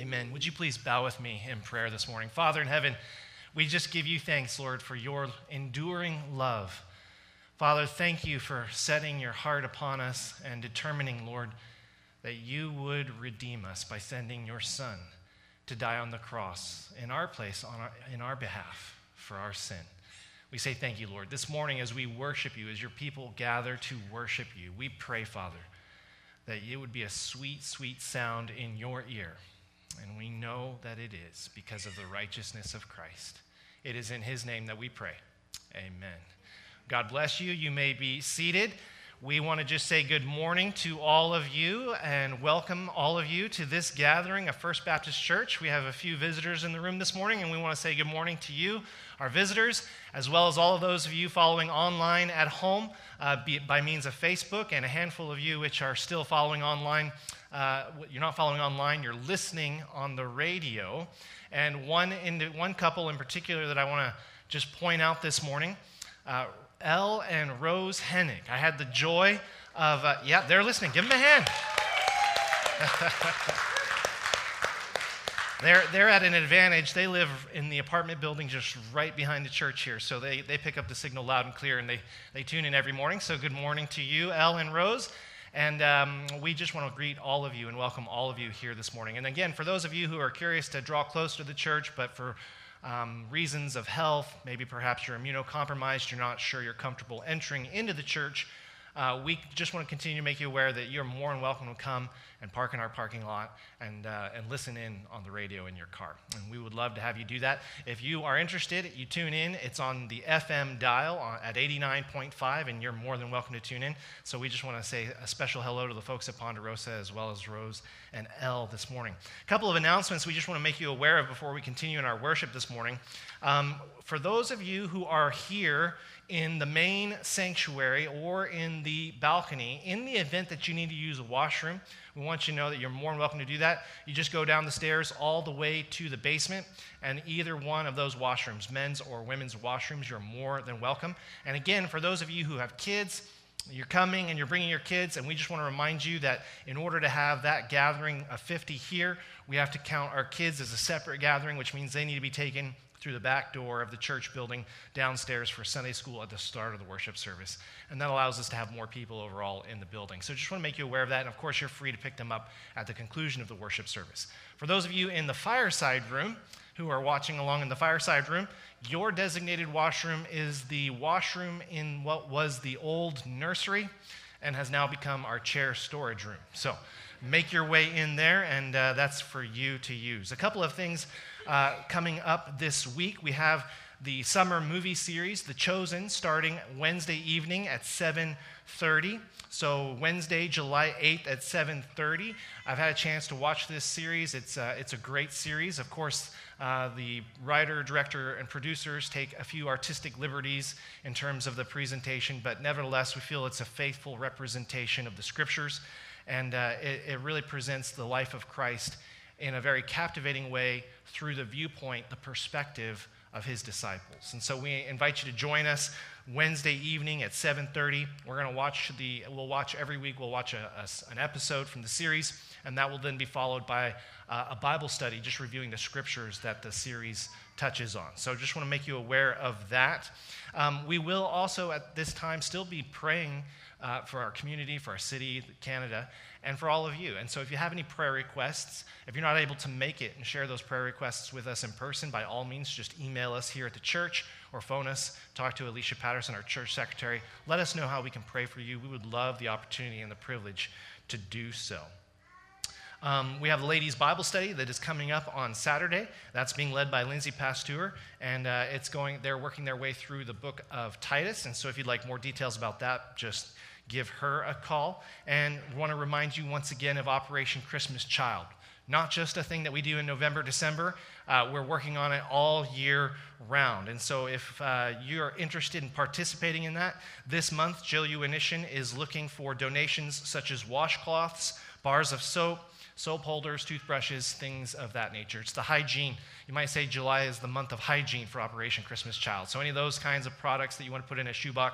Amen. Would you please bow with me in prayer this morning? Father in heaven, we just give you thanks, Lord, for your enduring love. Father, thank you for setting your heart upon us and determining, Lord, that you would redeem us by sending your Son to die on the cross in our place, in our behalf, for our sin. We say thank you, Lord. This morning as we worship you, as your people gather to worship you, we pray, Father, that it would be a sweet, sweet sound in your ear. And we know that it is because of the righteousness of Christ. It is in his name that we pray. Amen. God bless you. You may be seated. We want to just say good morning to all of you and welcome all of you to this gathering of First Baptist Church. We have a few visitors in the room this morning, and we want to say good morning to you, our visitors, as well as all of those of you following online at home by means of Facebook, and a handful of you which are still following online. You're not following online, you're listening on the radio. And one couple in particular that I want to just point out this morning, Elle and Rose Hennig. I had the joy of, they're listening. Give them a hand. They're at an advantage. They live in the apartment building just right behind the church here, so they pick up the signal loud and clear, and they tune in every morning. So good morning to you, Elle and Rose. And we just want to greet all of you and welcome all of you here this morning. And again, for those of you who are curious to draw close to the church, but for reasons of health, maybe perhaps you're immunocompromised, you're not sure you're comfortable entering into the church, we just want to continue to make you aware that you're more than welcome to come and park in our parking lot and listen in on the radio in your car. And we would love to have you do that. If you are interested, you tune in. It's on the FM dial at 89.5, and you're more than welcome to tune in. So we just want to say a special hello to the folks at Ponderosa as well as Rose and Elle this morning. A couple of announcements we just want to make you aware of before we continue in our worship this morning. For those of you who are here in the main sanctuary or in the balcony, in the event that you need to use a washroom, we want you to know that you're more than welcome to do that. You just go down the stairs all the way to the basement, and either one of those washrooms, men's or women's washrooms, you're more than welcome. And again, for those of you who have kids, you're coming and you're bringing your kids, and we just want to remind you that in order to have that gathering of 50 here, we have to count our kids as a separate gathering, which means they need to be taken through the back door of the church building downstairs for Sunday school at the start of the worship service. And that allows us to have more people overall in the building. So just want to make you aware of that. And of course, you're free to pick them up at the conclusion of the worship service. For those of you in the fireside room who are watching along in the fireside room, your designated washroom is the washroom in what was the old nursery and has now become our chair storage room. So make your way in there, and that's for you to use. A couple of things coming up this week. We have the summer movie series, The Chosen, starting Wednesday evening at 7:30. So Wednesday, July 8th at 7:30. I've had a chance to watch this series. It's a great series. Of course, the writer, director, and producers take a few artistic liberties in terms of the presentation, but nevertheless, we feel it's a faithful representation of the scriptures, and it really presents the life of Christ in a very captivating way through the viewpoint, the perspective of his disciples. And so we invite you to join us Wednesday evening at 7:30. We'll watch every week, we'll watch an episode from the series, and that will then be followed by a Bible study, just reviewing the scriptures that the series touches on. So just want to make you aware of that. We will also at this time still be praying for our community, for our city, Canada, and for all of you. And so if you have any prayer requests, if you're not able to make it and share those prayer requests with us in person, by all means, just email us here at the church or phone us, talk to Alicia Patterson, our church secretary. Let us know how we can pray for you. We would love the opportunity and the privilege to do so. We have the ladies' Bible study that is coming up on Saturday. That's being led by Lindsay Pasteur, and they're working their way through the book of Titus. And so if you'd like more details about that, just give her a call. And we want to remind you once again of Operation Christmas Child. Not just a thing that we do in November, December. We're working on it all year round. And so if you're interested in participating in that, this month, Jill Uinition is looking for donations such as washcloths, bars of soap holders, toothbrushes, things of that nature. It's the hygiene. You might say July is the month of hygiene for Operation Christmas Child. So any of those kinds of products that you want to put in a shoebox,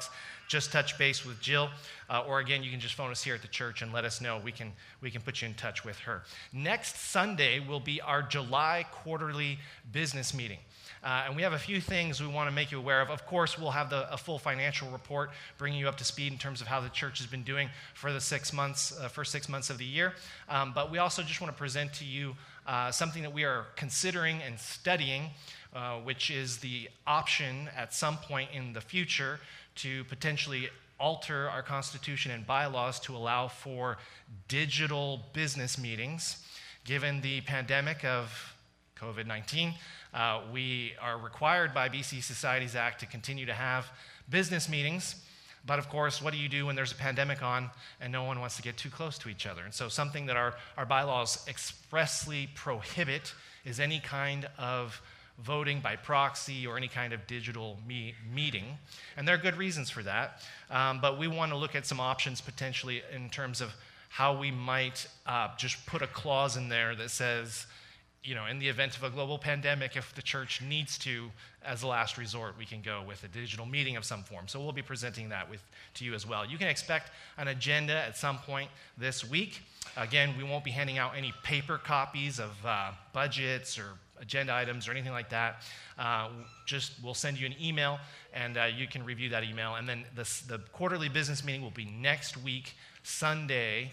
just touch base with Jill, or again, you can just phone us here at the church and let us know. We can put you in touch with her. Next Sunday will be our July quarterly business meeting. And we have a few things we want to make you aware of. Of course, we'll have a full financial report bringing you up to speed in terms of how the church has been doing for the first 6 months of the year. But we also just want to present to you something that we are considering and studying, which is the option at some point in the future to potentially alter our constitution and bylaws to allow for digital business meetings. Given the pandemic of COVID-19, we are required by BC Societies Act to continue to have business meetings. But of course, what do you do when there's a pandemic on and no one wants to get too close to each other? And so something that our bylaws expressly prohibit is any kind of voting by proxy or any kind of digital meeting. And there are good reasons for that. But we want to look at some options potentially in terms of how we might just put a clause in there that says, in the event of a global pandemic, if the church needs to, as a last resort, we can go with a digital meeting of some form. So we'll be presenting that to you as well. You can expect an agenda at some point this week. Again, we won't be handing out any paper copies of budgets or agenda items or anything like that. We'll send you an email, and you can review that email. And then the quarterly business meeting will be next week, Sunday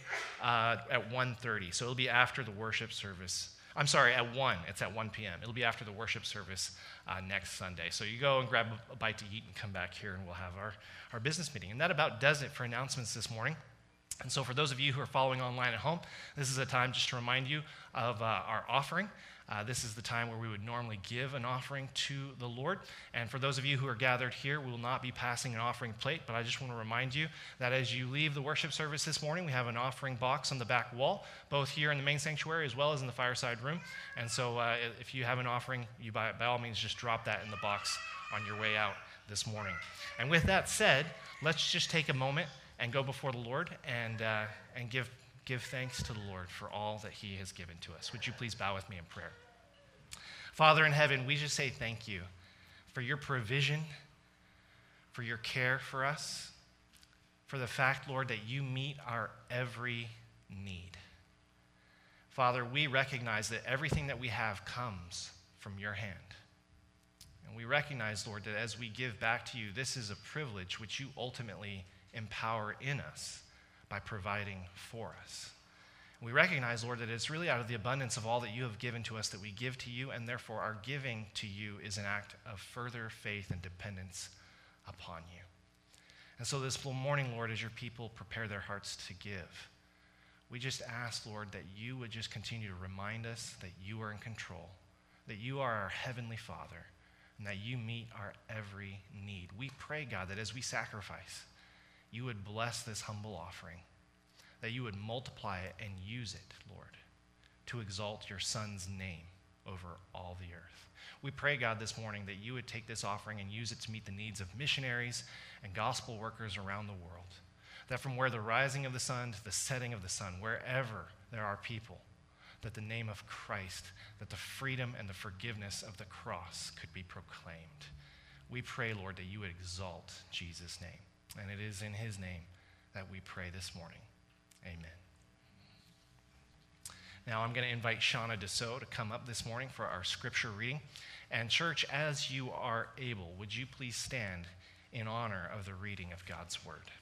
at 1:30. So it'll be after the worship service. I'm sorry, at 1. It's at 1 p.m. It'll be after the worship service next Sunday. So you go and grab a bite to eat and come back here, and we'll have our business meeting. And that about does it for announcements this morning. And so for those of you who are following online at home, this is a time just to remind you of our offering. This is the time where we would normally give an offering to the Lord. And for those of you who are gathered here, we will not be passing an offering plate, but I just want to remind you that as you leave the worship service this morning, we have an offering box on the back wall, both here in the main sanctuary as well as in the fireside room. And so if you have an offering, you by all means just drop that in the box on your way out this morning. And with that said, let's just take a moment and go before the Lord and give thanks to the Lord for all that he has given to us. Would you please bow with me in prayer? Father in heaven, we just say thank you for your provision, for your care for us, for the fact, Lord, that you meet our every need. Father, we recognize that everything that we have comes from your hand. And we recognize, Lord, that as we give back to you, this is a privilege which you ultimately empower in us by providing for us. We recognize, Lord, that it's really out of the abundance of all that you have given to us that we give to you, and therefore our giving to you is an act of further faith and dependence upon you. And so this morning, Lord, as your people prepare their hearts to give, we just ask, Lord, that you would just continue to remind us that you are in control, that you are our heavenly Father, and that you meet our every need. We pray, God, that as we sacrifice, you would bless this humble offering, that you would multiply it and use it, Lord, to exalt your Son's name over all the earth. We pray, God, this morning that you would take this offering and use it to meet the needs of missionaries and gospel workers around the world, that from where the rising of the sun to the setting of the sun, wherever there are people, that the name of Christ, that the freedom and the forgiveness of the cross could be proclaimed. We pray, Lord, that you would exalt Jesus' name. And it is in his name that we pray this morning. Amen. Now I'm going to invite Shauna Dussault to come up this morning for our scripture reading. And church, as you are able, would you please stand in honor of the reading of God's word?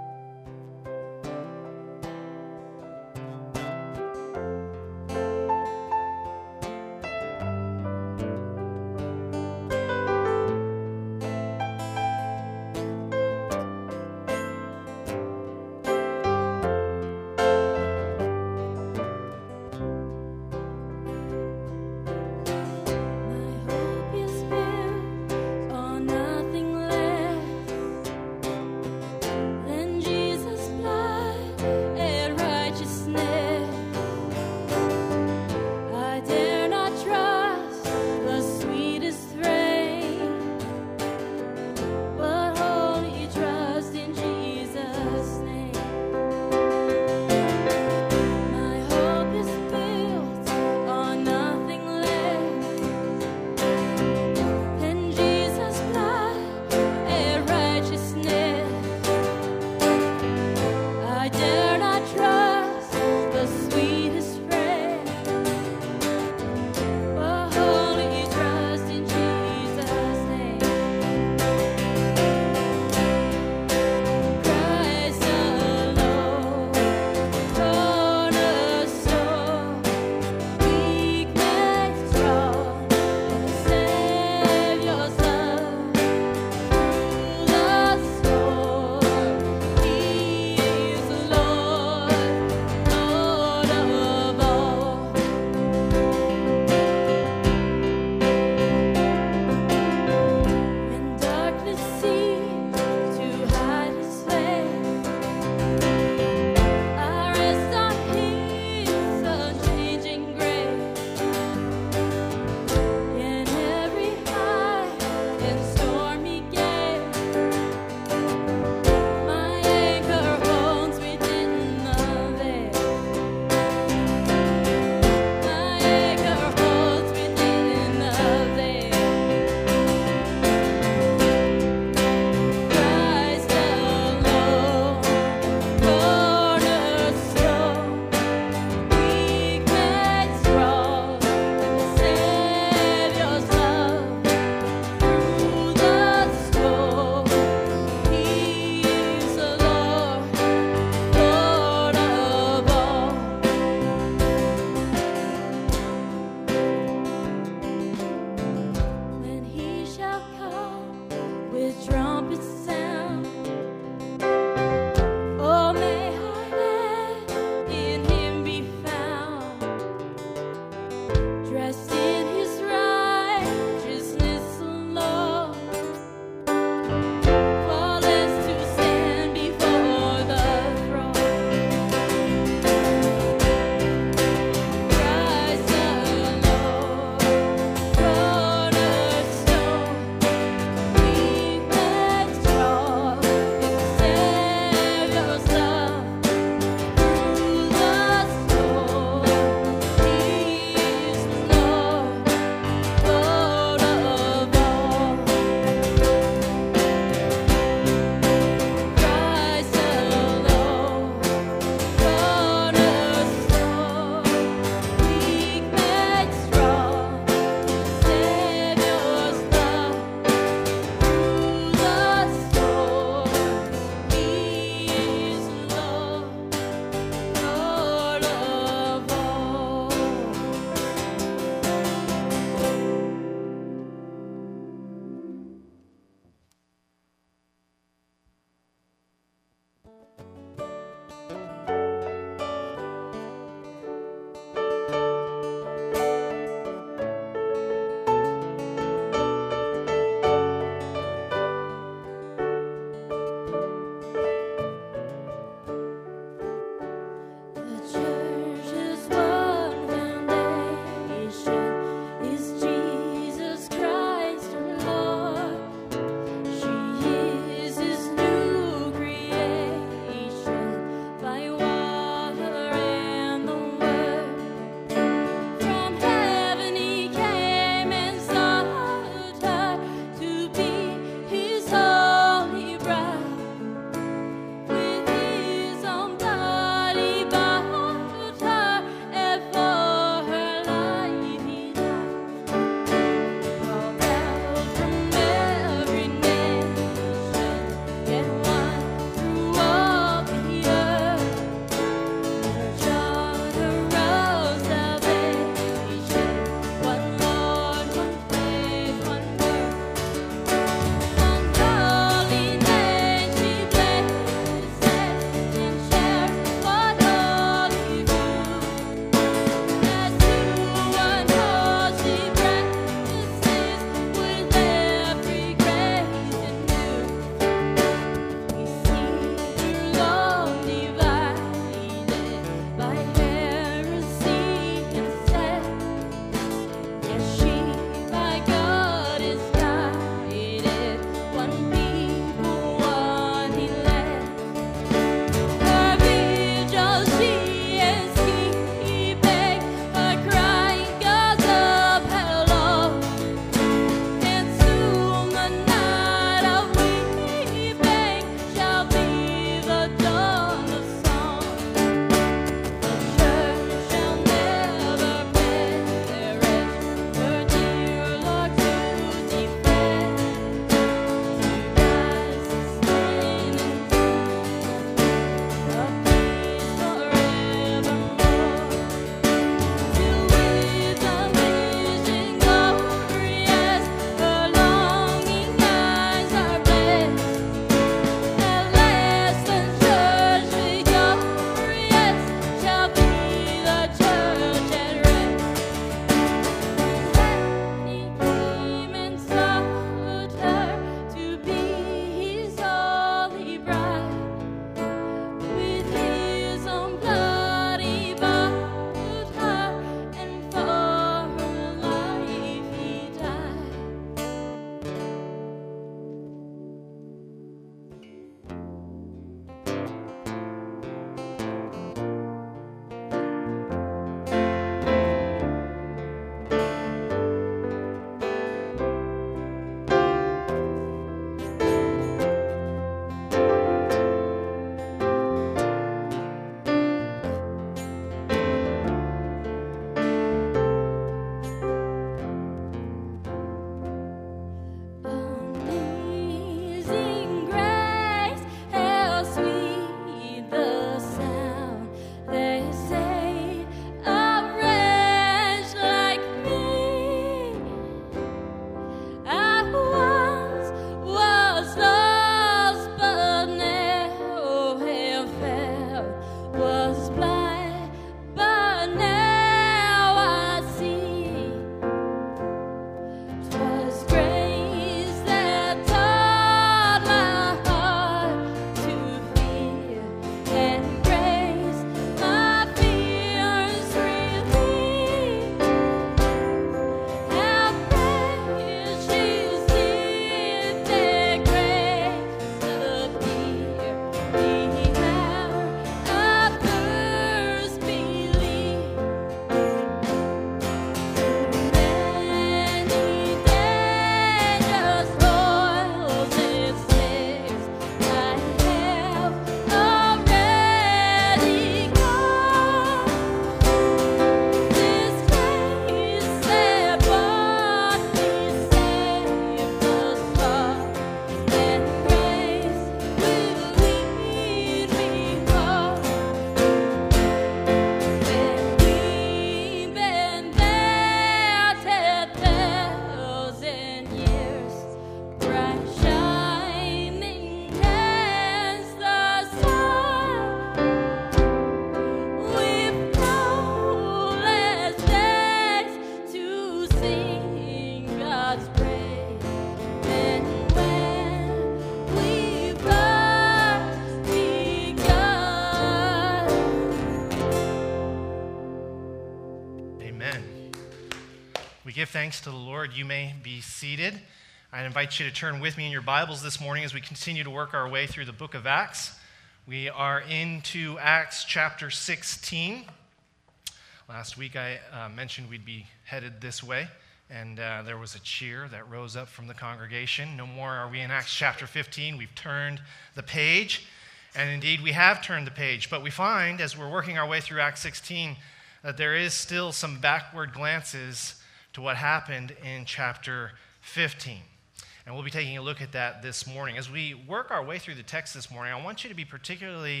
give thanks to the Lord, you may be seated. I invite you to turn with me in your Bibles this morning as we continue to work our way through the book of Acts. We are into Acts chapter 16. Last week I mentioned we'd be headed this way, and there was a cheer that rose up from the congregation. No more are we in Acts chapter 15. We've turned the page, and indeed we have turned the page. But we find, as we're working our way through Acts 16, that there is still some backward glances to what happened in chapter 15. And we'll be taking a look at that this morning. As we work our way through the text this morning, I want you to be particularly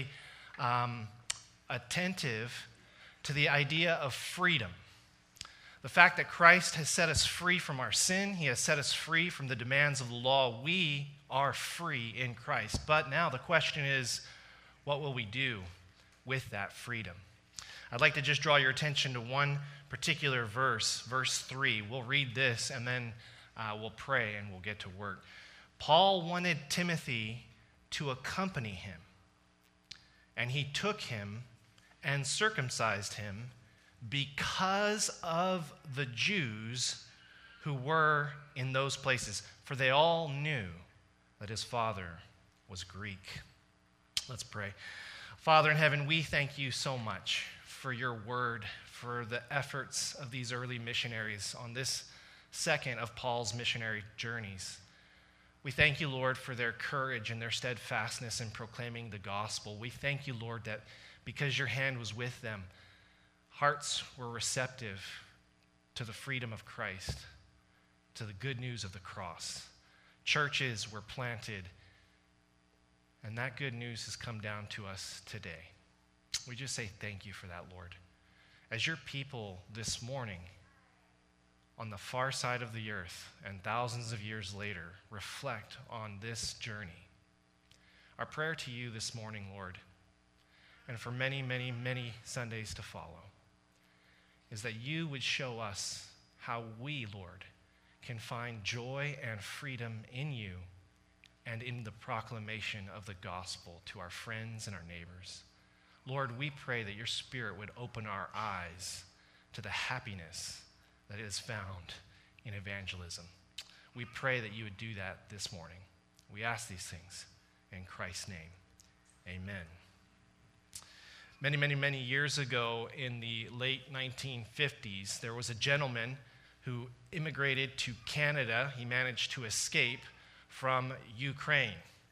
attentive to the idea of freedom. The fact that Christ has set us free from our sin. He has set us free from the demands of the law. We are free in Christ. But now the question is, what will we do with that freedom? I'd like to just draw your attention to one particular verse, verse 3. We'll read this and then we'll pray and we'll get to work. Paul wanted Timothy to accompany him, and he took him and circumcised him because of the Jews who were in those places, for they all knew that his father was Greek. Let's pray. Father in heaven, we thank you so much for your word, for the efforts of these early missionaries on this second of Paul's missionary journeys. We thank you, Lord, for their courage and their steadfastness in proclaiming the gospel. We thank you, Lord, that because your hand was with them, hearts were receptive to the freedom of Christ, to the good news of the cross. Churches were planted, and that good news has come down to us today. We just say thank you for that, Lord. As your people this morning, on the far side of the earth and thousands of years later, reflect on this journey, our prayer to you this morning, Lord, and for many, many, many Sundays to follow, is that you would show us how we, Lord, can find joy and freedom in you and in the proclamation of the gospel to our friends and our neighbors. Lord, we pray that your Spirit would open our eyes to the happiness that is found in evangelism. We pray that you would do that this morning. We ask these things in Christ's name. Amen. Many, many, many years ago in the late 1950s, there was a gentleman who immigrated to Canada. He managed to escape from Ukraine.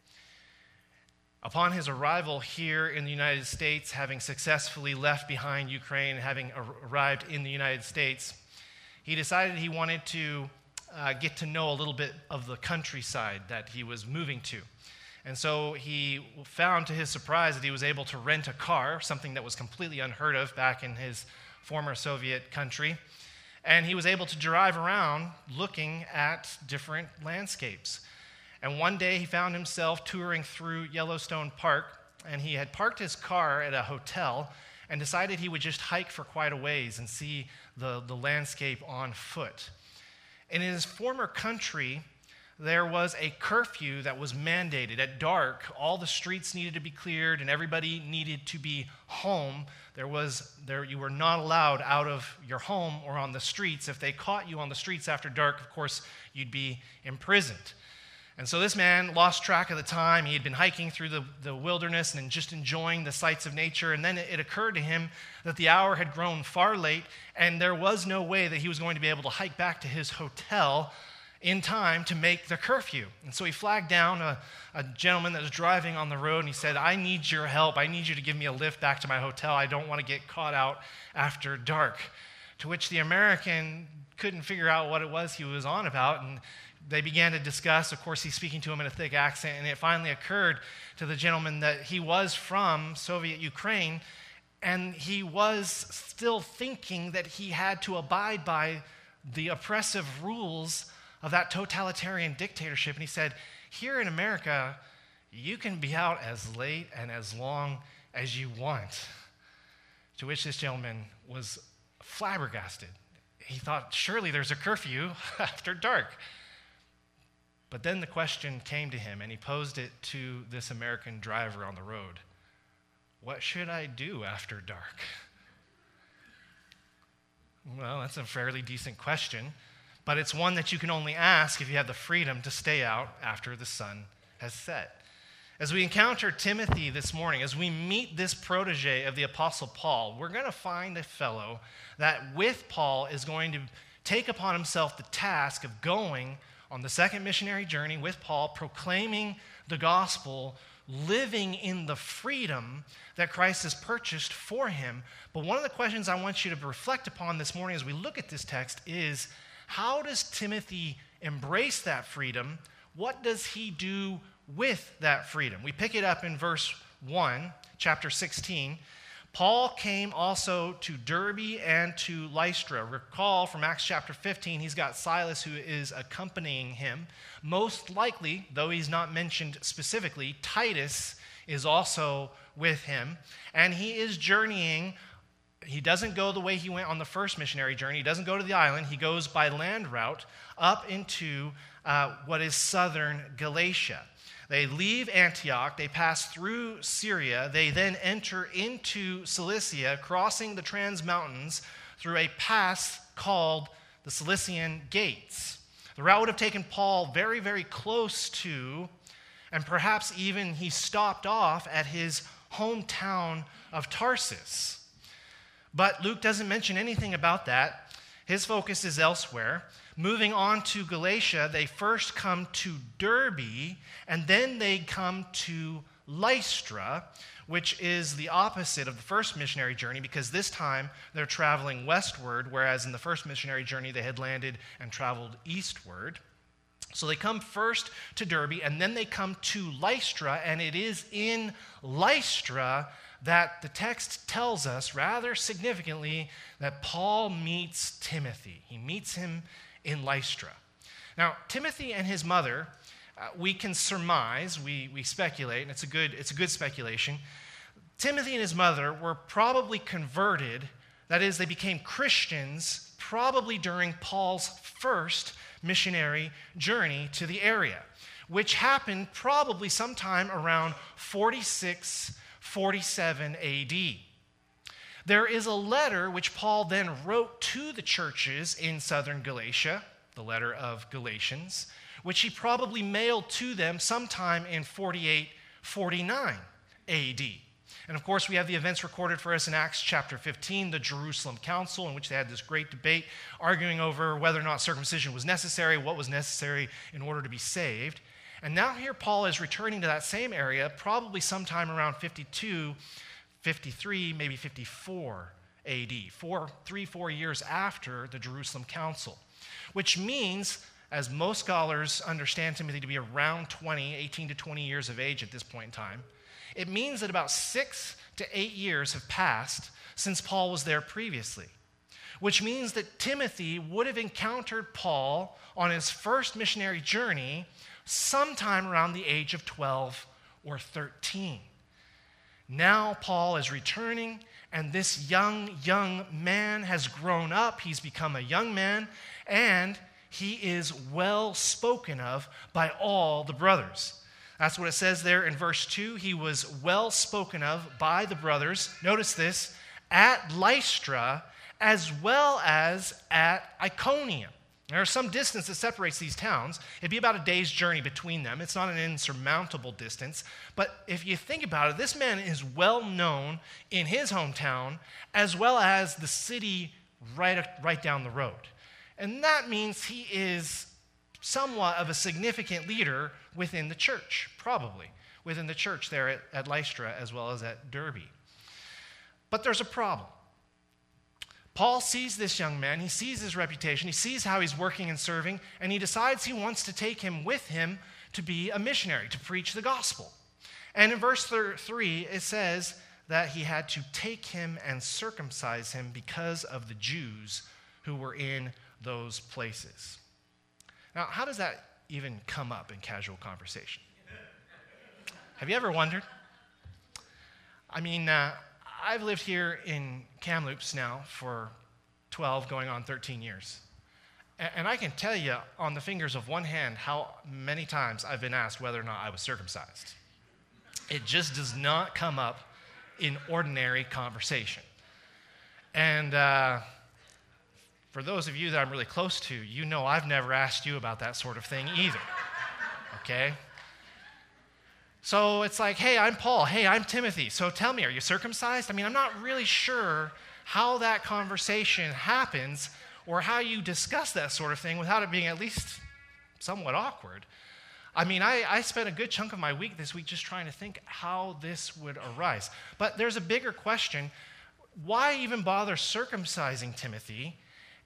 Upon his arrival here in the United States, having successfully left behind Ukraine, having arrived in the United States, he decided he wanted to get to know a little bit of the countryside that he was moving to. And so he found to his surprise that he was able to rent a car, something that was completely unheard of back in his former Soviet country. And he was able to drive around looking at different landscapes. And one day he found himself touring through Yellowstone Park, and he had parked his car at a hotel and decided he would just hike for quite a ways and see the landscape on foot. In his former country, there was a curfew that was mandated. At dark, all the streets needed to be cleared and everybody needed to be home. You were not allowed out of your home or on the streets. If they caught you on the streets after dark, of course, you'd be imprisoned. And so this man lost track of the time. He had been hiking through the wilderness and just enjoying the sights of nature. And then it occurred to him that the hour had grown far late, and there was no way that he was going to be able to hike back to his hotel in time to make the curfew. And so he flagged down a gentleman that was driving on the road, and he said, "I need your help. I need you to give me a lift back to my hotel. I don't want to get caught out after dark." To which the American couldn't figure out what it was he was on about, and they began to discuss. Of course, he's speaking to him in a thick accent, and it finally occurred to the gentleman that he was from Soviet Ukraine, and he was still thinking that he had to abide by the oppressive rules of that totalitarian dictatorship. And he said, "Here in America, you can be out as late and as long as you want." To which this gentleman was flabbergasted. He thought, surely there's a curfew after dark. But then the question came to him, and he posed it to this American driver on the road. What should I do after dark? Well, that's a fairly decent question. but it's one that you can only ask if you have the freedom to stay out after the sun has set. As we encounter Timothy this morning, as we meet this protege of the Apostle Paul, we're going to find a fellow that with Paul is going to take upon himself the task of going on the second missionary journey with Paul, proclaiming the gospel, living in the freedom that Christ has purchased for him. But one of the questions I want you to reflect upon this morning as we look at this text is, how does Timothy embrace that freedom? What does he do with that freedom? We pick it up in verse 1, chapter 16. Paul came also to Derbe and to Lystra. Recall from Acts chapter 15, he's got Silas who is accompanying him. Most likely, though he's not mentioned specifically, Titus is also with him. And he is journeying. He doesn't go the way he went on the first missionary journey. He doesn't go to the island. He goes by land route up into what is southern Galatia. They leave Antioch, they pass through Syria, they then enter into Cilicia, crossing the Trans-Mountains through a pass called the Cilician Gates. The route would have taken Paul very, very close to, and perhaps even he stopped off at his hometown of Tarsus. But Luke doesn't mention anything about that. His focus is elsewhere. Moving on to Galatia, they first come to Derbe, and then they come to Lystra, which is the opposite of the first missionary journey, because this time they're traveling westward, whereas in the first missionary journey they had landed and traveled eastward. So they come first to Derbe, and then they come to Lystra, and it is in Lystra that the text tells us rather significantly that Paul meets Timothy. He meets him in Lystra. Now, Timothy and his mother, we can surmise, we speculate, and it's a good speculation. Timothy and his mother were probably converted, that is, they became Christians probably during Paul's first missionary journey to the area, which happened probably sometime around 46-47 AD. There is a letter which Paul then wrote to the churches in southern Galatia, the letter of Galatians, which he probably mailed to them sometime in 48-49 AD. And of course, we have the events recorded for us in Acts chapter 15, the Jerusalem Council, in which they had this great debate arguing over whether or not circumcision was necessary, what was necessary in order to be saved. And now here Paul is returning to that same area, probably sometime around 52, 53, maybe 54 AD, 4 years after the Jerusalem Council, which means, as most scholars understand Timothy to be around 18 to 20 years of age at this point in time, it means that about 6 to 8 years have passed since Paul was there previously, which means that Timothy would have encountered Paul on his first missionary journey sometime around the age of 12 or 13. Now Paul is returning, and this young man has grown up. He's become a young man, and he is well spoken of by all the brothers. That's what it says there in verse 2. He was well spoken of by the brothers. Notice this, at Lystra as well as at Iconium. There's some distance that separates these towns. It'd be about a day's journey between them. It's not an insurmountable distance. But if you think about it, this man is well known in his hometown as well as the city right down the road. And that means he is somewhat of a significant leader within the church, probably within the church there at Lystra as well as at Derbe. But there's a problem. Paul sees this young man, he sees his reputation, he sees how he's working and serving, and he decides he wants to take him with him to be a missionary, to preach the gospel. And in verse 3, it says that he had to take him and circumcise him because of the Jews who were in those places. Now, how does that even come up in casual conversation? Have you ever wondered? I mean, I've lived here in Kamloops now for 12, going on 13 years. And I can tell you on the fingers of one hand how many times I've been asked whether or not I was circumcised. It just does not come up in ordinary conversation. And for those of you that I'm really close to, you know I've never asked you about that sort of thing either, okay? So it's like, hey, I'm Paul. Hey, I'm Timothy. So tell me, are you circumcised? I mean, I'm not really sure how that conversation happens or how you discuss that sort of thing without it being at least somewhat awkward. I mean, I spent a good chunk of my week this week just trying to think how this would arise. But there's a bigger question. Why even bother circumcising Timothy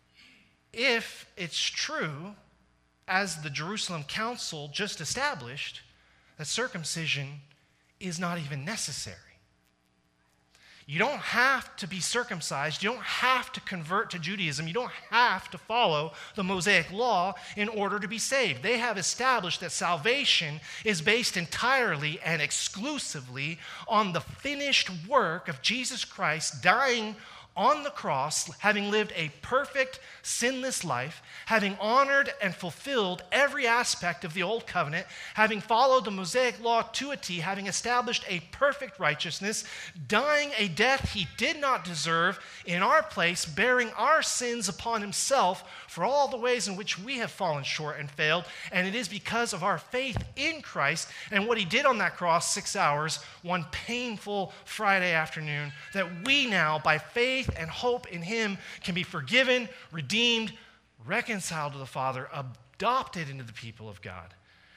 if it's true, as the Jerusalem Council just established, that circumcision is not even necessary? You don't have to be circumcised. You don't have to convert to Judaism. You don't have to follow the Mosaic law in order to be saved. They have established that salvation is based entirely and exclusively on the finished work of Jesus Christ dying on the cross, having lived a perfect, sinless life, having honored and fulfilled every aspect of the Old Covenant, having followed the Mosaic law to a T, having established a perfect righteousness, dying a death he did not deserve in our place, bearing our sins upon himself for all the ways in which we have fallen short and failed. And it is because of our faith in Christ and what he did on that cross, 6 hours, one painful Friday afternoon, that we now, by faith and hope in him, can be forgiven, redeemed, reconciled to the Father, adopted into the people of God.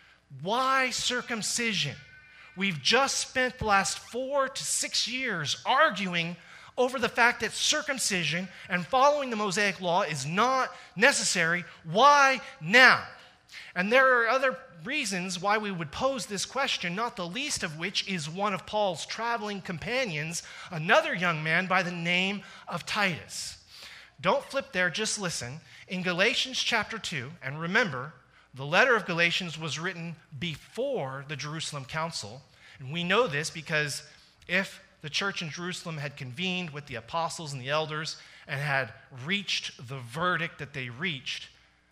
Why circumcision? We've just spent the last 4 to 6 years arguing over the fact that circumcision and following the Mosaic law is not necessary. Why now? And there are other reasons why we would pose this question, not the least of which is one of Paul's traveling companions, another young man by the name of Titus. Don't flip there, just listen. In Galatians chapter 2, and remember, the letter of Galatians was written before the Jerusalem Council. And we know this because if the church in Jerusalem had convened with the apostles and the elders and had reached the verdict that they reached,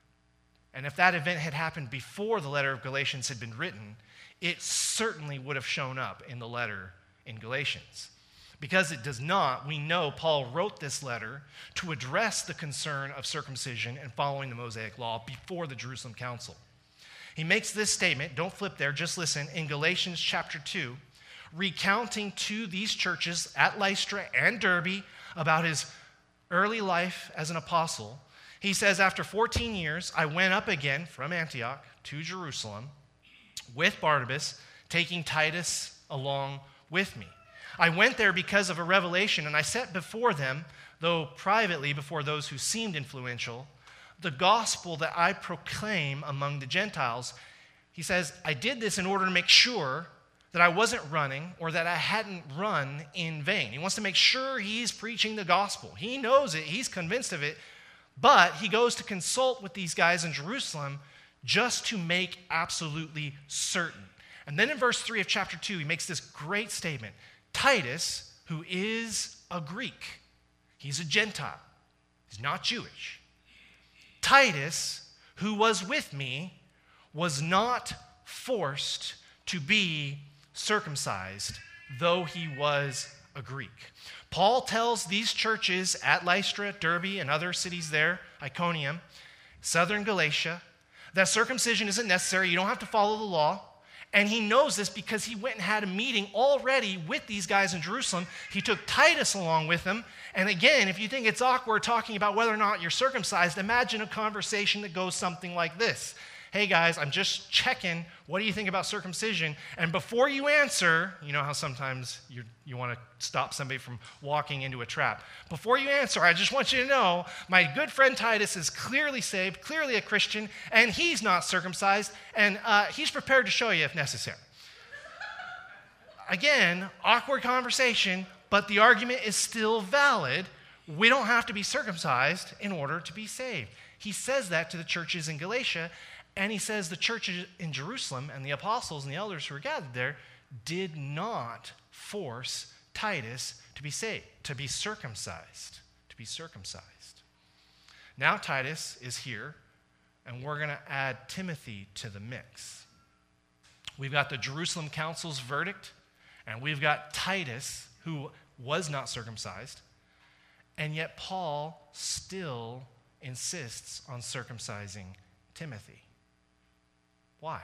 and if that event had happened before the letter of Galatians had been written, it certainly would have shown up in the letter in Galatians. Because it does not, we know Paul wrote this letter to address the concern of circumcision and following the Mosaic law before the Jerusalem Council. He makes this statement, don't flip there, just listen, in Galatians chapter 2, recounting to these churches at Lystra and Derbe about his early life as an apostle. He says, after 14 years, I went up again from Antioch to Jerusalem with Barnabas, taking Titus along with me. I went there because of a revelation, and I set before them, though privately before those who seemed influential, the gospel that I proclaim among the Gentiles. He says, I did this in order to make sure that I wasn't running or that I hadn't run in vain. He wants to make sure he's preaching the gospel. He knows it. He's convinced of it. But he goes to consult with these guys in Jerusalem just to make absolutely certain. And then in verse 3 of chapter 2, he makes this great statement. Titus, who is a Greek, he's a Gentile, he's not Jewish. Titus, who was with me, was not forced to be circumcised, though he was a Greek. Paul tells these churches at Lystra, Derbe, and other cities there, Iconium, southern Galatia, that circumcision isn't necessary. You don't have to follow the law. And he knows this because he went and had a meeting already with these guys in Jerusalem. He took Titus along with him. And again, if you think it's awkward talking about whether or not you're circumcised, imagine a conversation that goes something like this. Hey guys, I'm just checking. What do you think about circumcision? And before you answer, you know how sometimes you want to stop somebody from walking into a trap. Before you answer, I just want you to know my good friend Titus is clearly saved, clearly a Christian, and he's not circumcised, and he's prepared to show you if necessary. Again, awkward conversation, but the argument is still valid. We don't have to be circumcised in order to be saved. He says that to the churches in Galatia. And he says the churches in Jerusalem and the apostles and the elders who were gathered there did not force Titus to be saved, to be circumcised, Now Titus is here, and we're going to add Timothy to the mix. We've got the Jerusalem Council's verdict, and we've got Titus, who was not circumcised, and yet Paul still insists on circumcising Timothy. Why?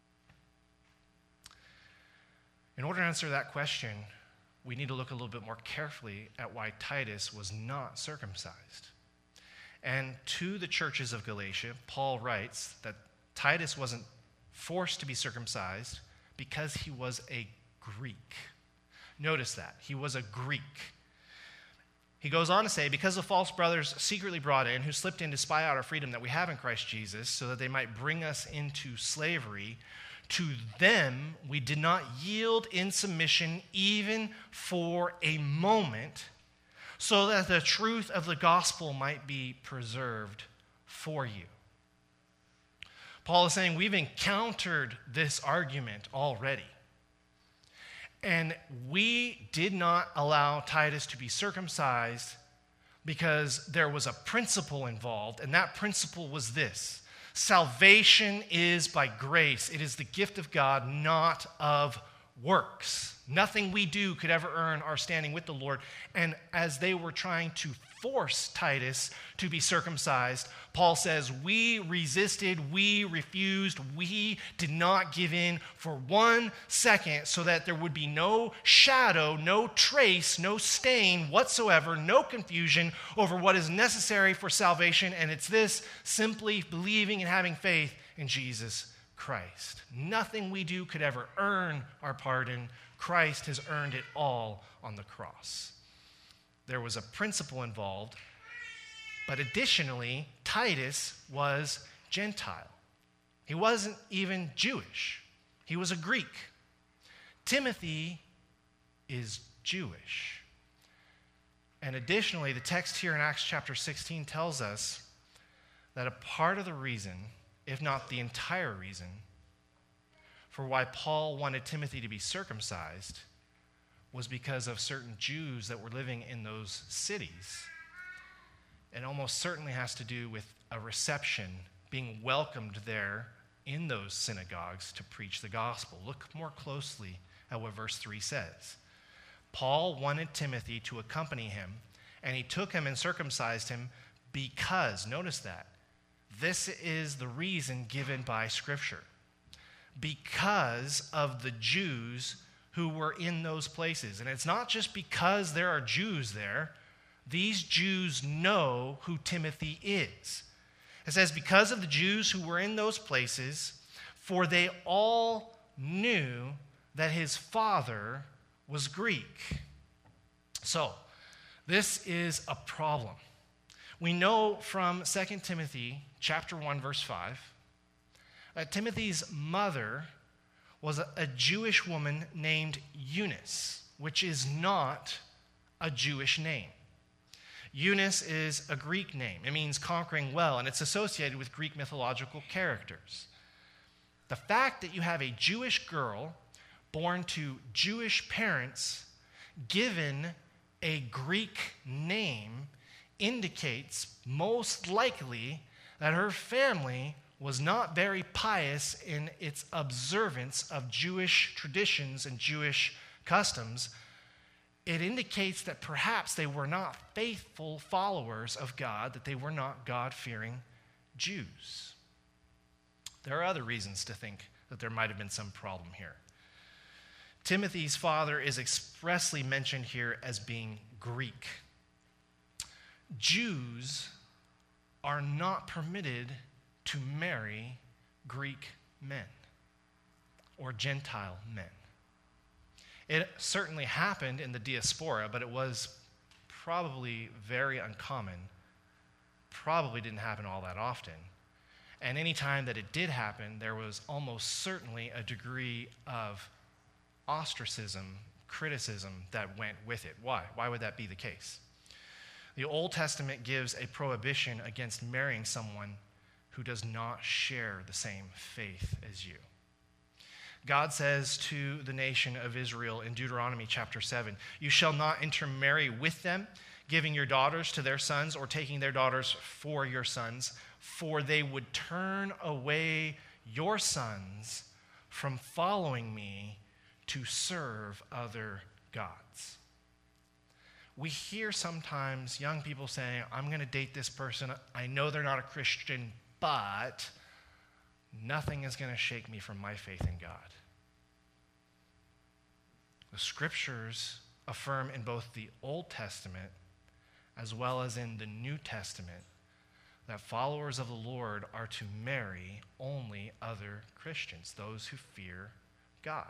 In order to answer that question, we need to look a little bit more carefully at why Titus was not circumcised. And to the churches of Galatia, Paul writes that Titus wasn't forced to be circumcised because he was a Greek. Notice that. He was a Greek. He goes on to say, because the false brothers secretly brought in, who slipped in to spy out our freedom that we have in Christ Jesus, so that they might bring us into slavery, to them we did not yield in submission even for a moment, so that the truth of the gospel might be preserved for you. Paul is saying we've encountered this argument already. And we did not allow Titus to be circumcised because there was a principle involved, and that principle was this: salvation is by grace. It is the gift of God, not of works. Nothing we do could ever earn our standing with the Lord. And as they were trying to force Titus to be circumcised, Paul says, we resisted, we refused, we did not give in for 1 second, so that there would be no shadow, no trace, no stain whatsoever, no confusion over what is necessary for salvation. And it's this: simply believing and having faith in Jesus Christ. Nothing we do could ever earn our pardon. Christ has earned it all on the cross. There was a principle involved, but additionally, Titus was Gentile. He wasn't even Jewish. He was a Greek. Timothy is Jewish. And additionally, the text here in Acts chapter 16 tells us that a part of the reason, if not the entire reason, for why Paul wanted Timothy to be circumcised was because of certain Jews that were living in those cities. It almost certainly has to do with a reception, being welcomed there in those synagogues to preach the gospel. Look more closely at what verse 3 says. Paul wanted Timothy to accompany him, and he took him and circumcised him because, notice that, this is the reason given by Scripture. Because of the Jews who were in those places. And it's not just because there are Jews there. These Jews know who Timothy is. It says, because of the Jews who were in those places, for they all knew that his father was Greek. So, this is a problem. We know from 2 Timothy chapter 1, verse 5, that Timothy's mother was a Jewish woman named Eunice, which is not a Jewish name. Eunice is a Greek name. It means conquering well, and it's associated with Greek mythological characters. The fact that you have a Jewish girl born to Jewish parents given a Greek name indicates most likely that her family was not very pious in its observance of Jewish traditions and Jewish customs. It indicates that perhaps they were not faithful followers of God, that they were not God-fearing Jews. There are other reasons to think that there might have been some problem here. Timothy's father is expressly mentioned here as being Greek. Jews are not permitted to marry Greek men or Gentile men. It certainly happened in the diaspora, but it was probably very uncommon. Probably didn't happen all that often. And any time that it did happen, there was almost certainly a degree of ostracism, criticism that went with it. Why? Why would that be the case? The Old Testament gives a prohibition against marrying someone who does not share the same faith as you. God says to the nation of Israel in Deuteronomy chapter 7, you shall not intermarry with them, giving your daughters to their sons or taking their daughters for your sons, for they would turn away your sons from following me to serve other gods. we hear sometimes young people saying, I'm going to date this person. I know they're not a Christian, but nothing is going to shake me from my faith in God. The scriptures affirm in both the Old Testament as well as in the New Testament that followers of the Lord are to marry only other Christians, those who fear God.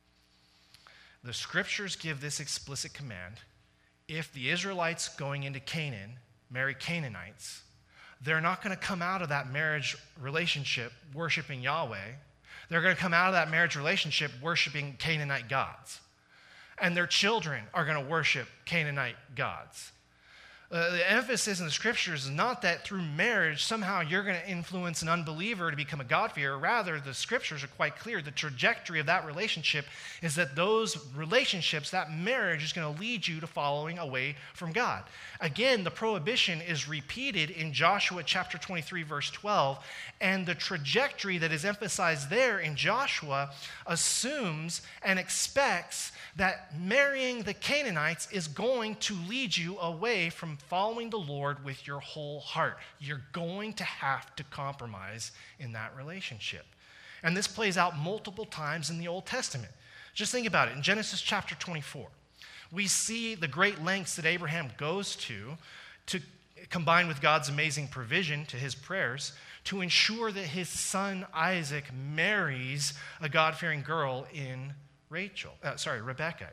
The scriptures give this explicit command. If the Israelites going into Canaan marry Canaanites, they're not going to come out of that marriage relationship worshiping Yahweh. They're going to come out of that marriage relationship worshiping Canaanite gods. And their children are going to worship Canaanite gods. The emphasis in the scriptures is not that through marriage somehow you're going to influence an unbeliever to become a God-fearer. Rather, the scriptures are quite clear. The trajectory of that relationship is that those relationships, that marriage is going to lead you to following away from God. Again, the prohibition is repeated in Joshua chapter 23, verse 12, and the trajectory that is emphasized there in Joshua assumes and expects that marrying the Canaanites is going to lead you away from following the Lord with your whole heart. You're going to have to compromise in that relationship. And this plays out multiple times in the Old Testament. Just think about it. In Genesis chapter 24, we see the great lengths that Abraham goes to combine with God's amazing provision to his prayers to ensure that his son Isaac marries a God-fearing girl in Rebecca.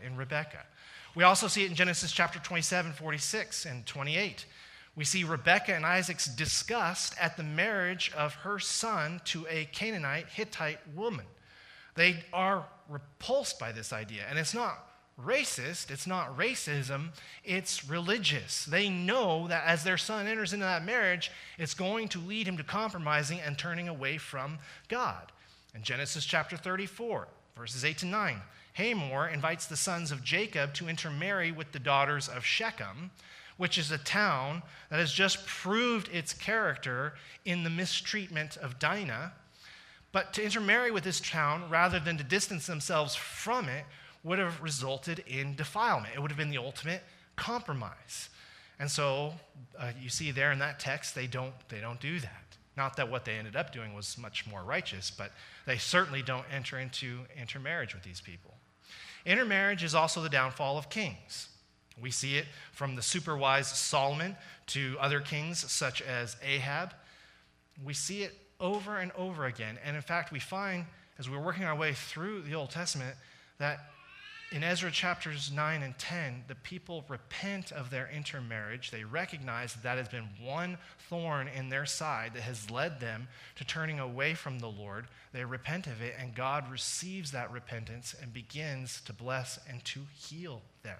We also see it in Genesis chapter 27, 46 and 28. We see Rebecca and Isaac's disgust at the marriage of her son to a Canaanite Hittite woman. They are repulsed by this idea. And it's not racist, it's not racism, it's religious. They know that as their son enters into that marriage, it's going to lead him to compromising and turning away from God. In Genesis chapter 34, verses 8 to 9, Hamor invites the sons of Jacob to intermarry with the daughters of Shechem, which is a town that has just proved its character in the mistreatment of Dinah. But to intermarry with this town, rather than to distance themselves from it, would have resulted in defilement. It would have been the ultimate compromise. And so you see there in that text, they don't do that. Not that what they ended up doing was much more righteous, but they certainly don't enter into intermarriage with these people. Intermarriage is also the downfall of kings. We see it from the super wise Solomon to other kings such as Ahab. We see it over and over again. And in fact, we find, as we're working our way through the Old Testament, that in Ezra chapters 9 and 10, the people repent of their intermarriage. They recognize that has been one thorn in their side that has led them to turning away from the Lord. They repent of it, and God receives that repentance and begins to bless and to heal them.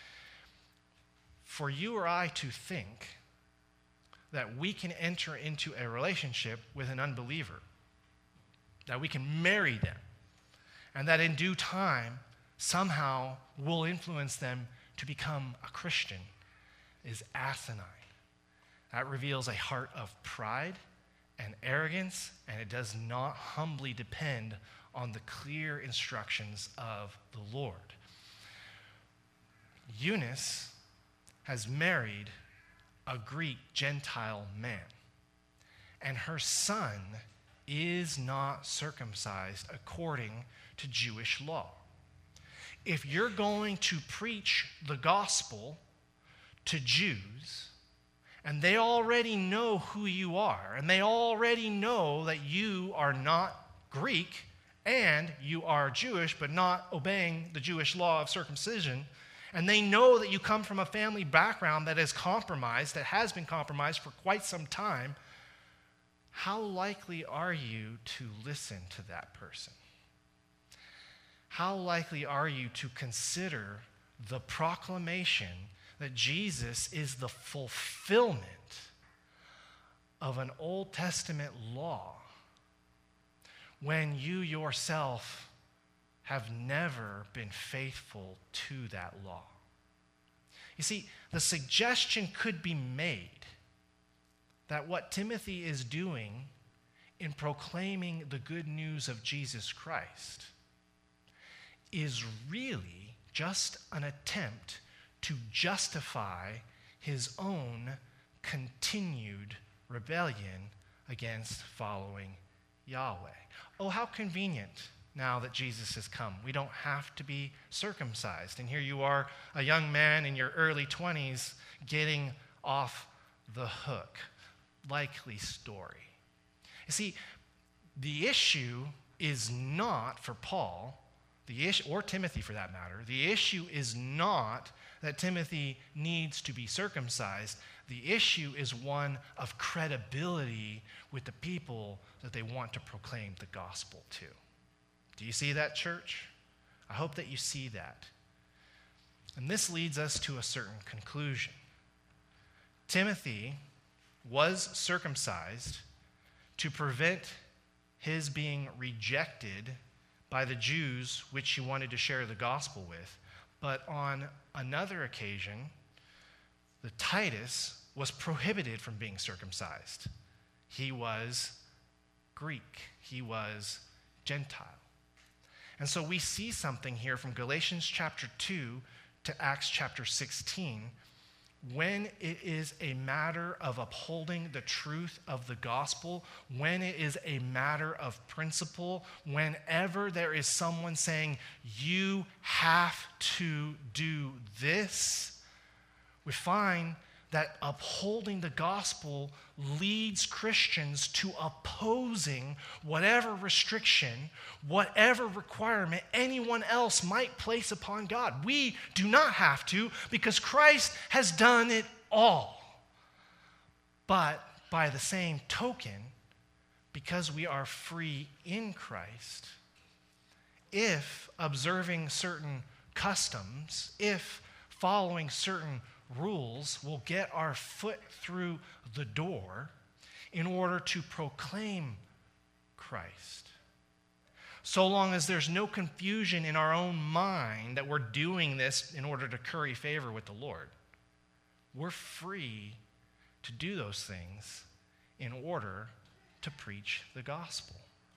For you or I to think that we can enter into a relationship with an unbeliever, that we can marry them, and that in due time, somehow will influence them to become a Christian is asinine. That reveals a heart of pride and arrogance, and it does not humbly depend on the clear instructions of the Lord. Eunice has married a Greek Gentile man, and her son is not circumcised according to Jewish law. If you're going to preach the gospel to Jews, and they already know who you are, and they already know that you are not Greek, and you are Jewish, but not obeying the Jewish law of circumcision, and they know that you come from a family background that is compromised, that has been compromised for quite some time, how likely are you to listen to that person? How likely are you to consider the proclamation that Jesus is the fulfillment of an Old Testament law when you yourself have never been faithful to that law? You see, the suggestion could be made that what Timothy is doing in proclaiming the good news of Jesus Christ is really just an attempt to justify his own continued rebellion against following Yahweh. Oh, how convenient now that Jesus has come. We don't have to be circumcised. And here you are, a young man in your early 20s, getting off the hook. Likely story. You see, the issue is not for Paul, or Timothy for that matter, the issue is not that Timothy needs to be circumcised. The issue is one of credibility with the people that they want to proclaim the gospel to. Do you see that, church? I hope that you see that. And this leads us to a certain conclusion. Timothy was circumcised to prevent his being rejected by the Jews which he wanted to share the gospel with. But on another occasion, the Titus was prohibited from being circumcised. He was Greek. He was Gentile. And so we see something here from Galatians chapter 2 to Acts chapter 16. When it is a matter of upholding the truth of the gospel, when it is a matter of principle, whenever there is someone saying, you have to do this, we find that upholding the gospel leads Christians to opposing whatever restriction, whatever requirement anyone else might place upon God. We do not have to, because Christ has done it all. But by the same token, because we are free in Christ, if observing certain customs, if following certain rules will get our foot through the door in order to proclaim Christ. So long as there's no confusion in our own mind that we're doing this in order to curry favor with the Lord, we're free to do those things in order to preach the gospel.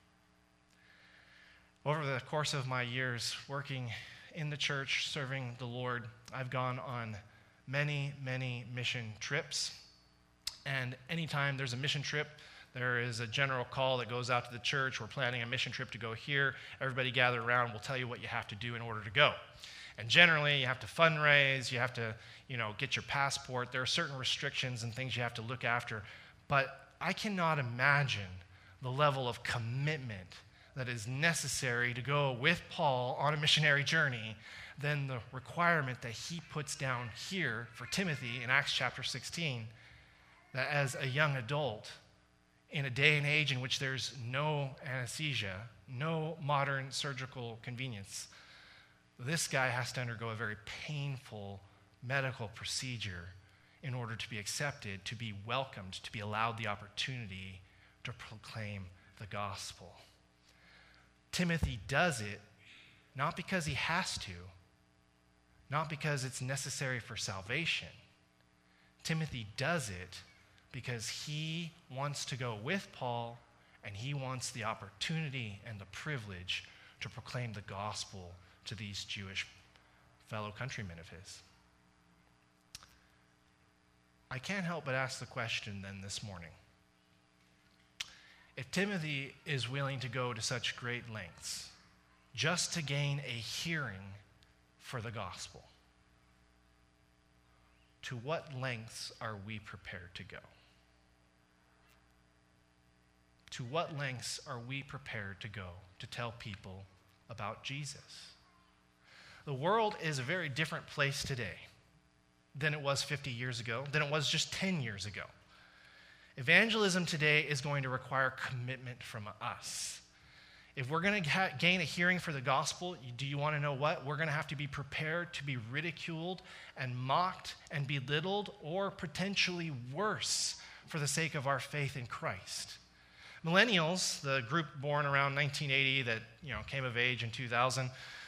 Over the course of my years working in the church, serving the Lord, I've gone on many, many mission trips. And anytime there's a mission trip, there is a general call that goes out to the church. We're planning a mission trip to go here. Everybody gather around. We'll tell you what you have to do in order to go. And generally, you have to fundraise. You have to, get your passport. There are certain restrictions and things you have to look after. But I cannot imagine the level of commitment that is necessary to go with Paul on a missionary journey than the requirement that he puts down here for Timothy in Acts chapter 16, that as a young adult, in a day and age in which there's no anesthesia, no modern surgical convenience, this guy has to undergo a very painful medical procedure in order to be accepted, to be welcomed, to be allowed the opportunity to proclaim the gospel. Timothy does it not because he has to, not because it's necessary for salvation. Timothy does it because he wants to go with Paul, and he wants the opportunity and the privilege to proclaim the gospel to these Jewish fellow countrymen of his. I can't help but ask the question then this morning. If Timothy is willing to go to such great lengths just to gain a hearing for the gospel, to what lengths are we prepared to go? To what lengths are we prepared to go to tell people about Jesus? The world is a very different place today than it was 50 years ago, than it was just 10 years ago. Evangelism today is going to require commitment from us. If we're going to gain a hearing for the gospel, do you want to know what? We're going to have to be prepared to be ridiculed and mocked and belittled, or potentially worse, for the sake of our faith in Christ. Millennials, the group born around 1980 that came of age in 2000,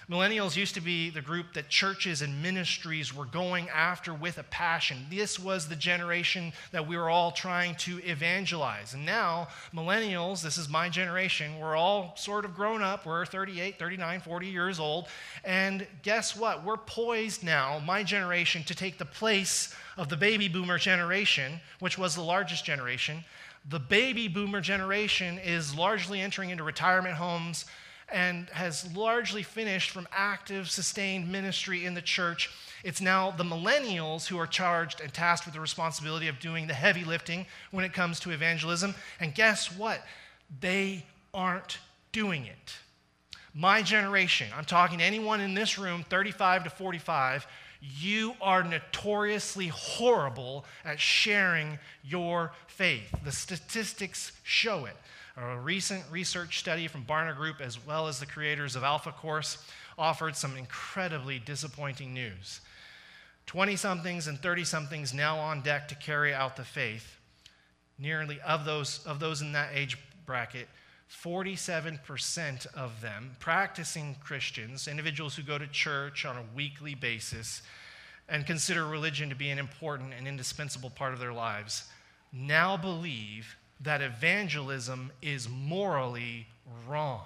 Millennials used to be the group that churches and ministries were going after with a passion. This was the generation that we were all trying to evangelize. And now, millennials, this is my generation, we're all sort of grown up. We're 38, 39, 40 years old. And guess what? We're poised now, my generation, to take the place of the baby boomer generation, which was the largest generation. The baby boomer generation is largely entering into retirement homes and has largely finished from active, sustained ministry in the church. It's now the millennials who are charged and tasked with the responsibility of doing the heavy lifting when it comes to evangelism. And guess what? They aren't doing it. My generation, I'm talking to anyone in this room, 35 to 45, you are notoriously horrible at sharing your faith. The statistics show it. A recent research study from Barna Group, as well as the creators of Alpha Course, offered some incredibly disappointing news. 20-somethings and 30-somethings now on deck to carry out the faith. Nearly of those in that age bracket, 47% of them, practicing Christians, individuals who go to church on a weekly basis and consider religion to be an important and indispensable part of their lives, now believe that evangelism is morally wrong.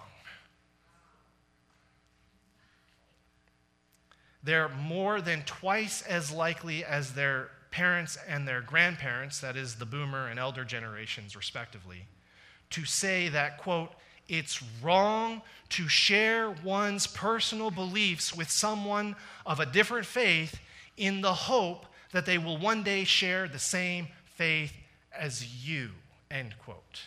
They're more than twice as likely as their parents and their grandparents, that is the boomer and elder generations respectively, to say that, quote, it's wrong to share one's personal beliefs with someone of a different faith in the hope that they will one day share the same faith as you. End quote.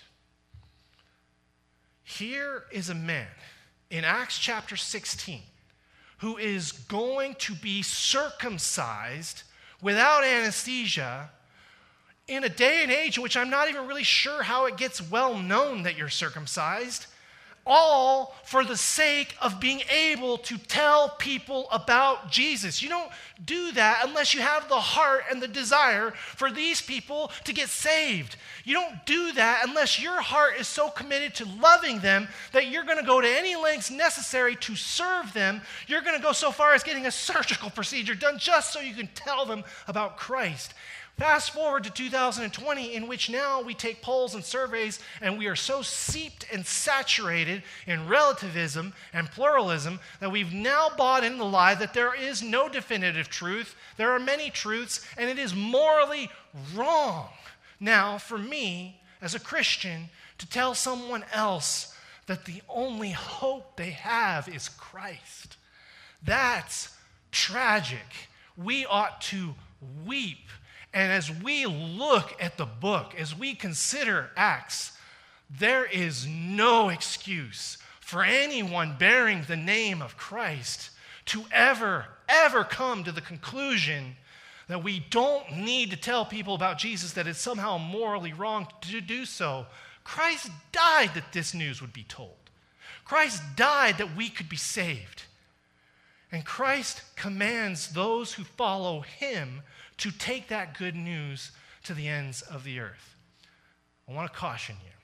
Here is a man in Acts chapter 16 who is going to be circumcised without anesthesia in a day and age in which I'm not even really sure how it gets well known that you're circumcised, all for the sake of being able to tell people about Jesus. You don't do that unless you have the heart and the desire for these people to get saved. You don't do that unless your heart is so committed to loving them that you're going to go to any lengths necessary to serve them. You're going to go so far as getting a surgical procedure done just so you can tell them about Christ. Fast forward to 2020, in which now we take polls and surveys, and we are so seeped and saturated in relativism and pluralism that we've now bought into the lie that there is no definitive truth. There are many truths, and it is morally wrong now for me as a Christian to tell someone else that the only hope they have is Christ. That's tragic. We ought to weep. And as we look at the book, as we consider Acts, there is no excuse for anyone bearing the name of Christ to ever come to the conclusion that we don't need to tell people about Jesus, that it's somehow morally wrong to do so. Christ died that this news would be told. Christ died that we could be saved. And Christ commands those who follow him to take that good news to the ends of the earth. I want to caution you.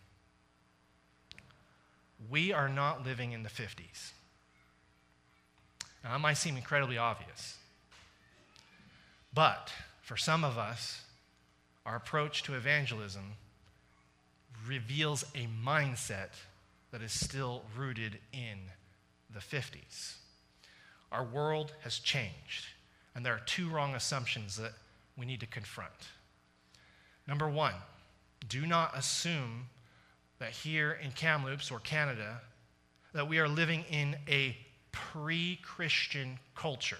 We are not living in the 50s. Now, that might seem incredibly obvious. But for some of us, our approach to evangelism reveals a mindset that is still rooted in the 50s. Our world has changed. And there are two wrong assumptions that we need to confront. Number one, do not assume that here in Kamloops or Canada that we are living in a pre-Christian culture.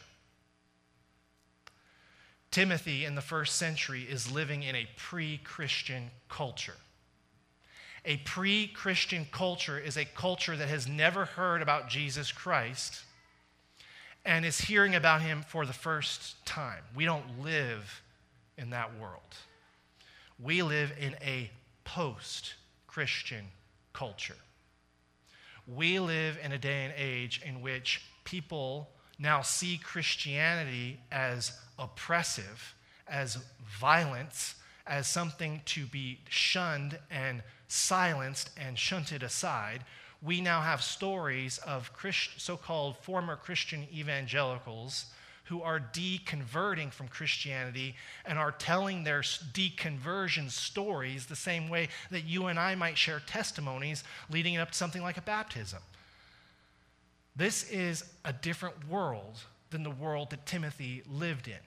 Timothy in the first century is living in a pre-Christian culture. A pre-Christian culture is a culture that has never heard about Jesus Christ and is hearing about him for the first time. We don't live in that world. We live in a post-Christian culture. We live in a day and age in which people now see Christianity as oppressive, as violence, as something to be shunned and silenced and shunted aside. we now have stories of so-called former Christian evangelicals who are deconverting from Christianity and are telling their deconversion stories the same way that you and I might share testimonies leading up to something like a baptism. This is a different world than the world that Timothy lived in.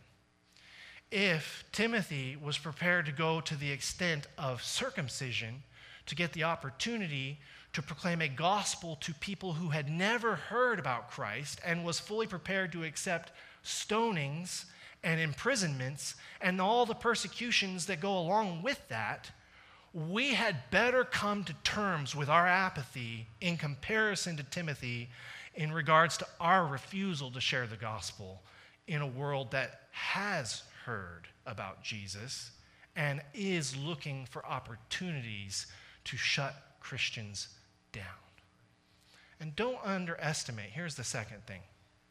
If Timothy was prepared to go to the extent of circumcision to get the opportunity to proclaim a gospel to people who had never heard about Christ and was fully prepared to accept stonings and imprisonments and all the persecutions that go along with that, we had better come to terms with our apathy in comparison to Timothy in regards to our refusal to share the gospel in a world that has heard about Jesus and is looking for opportunities to shut Christians down. And don't underestimate, here's the second thing.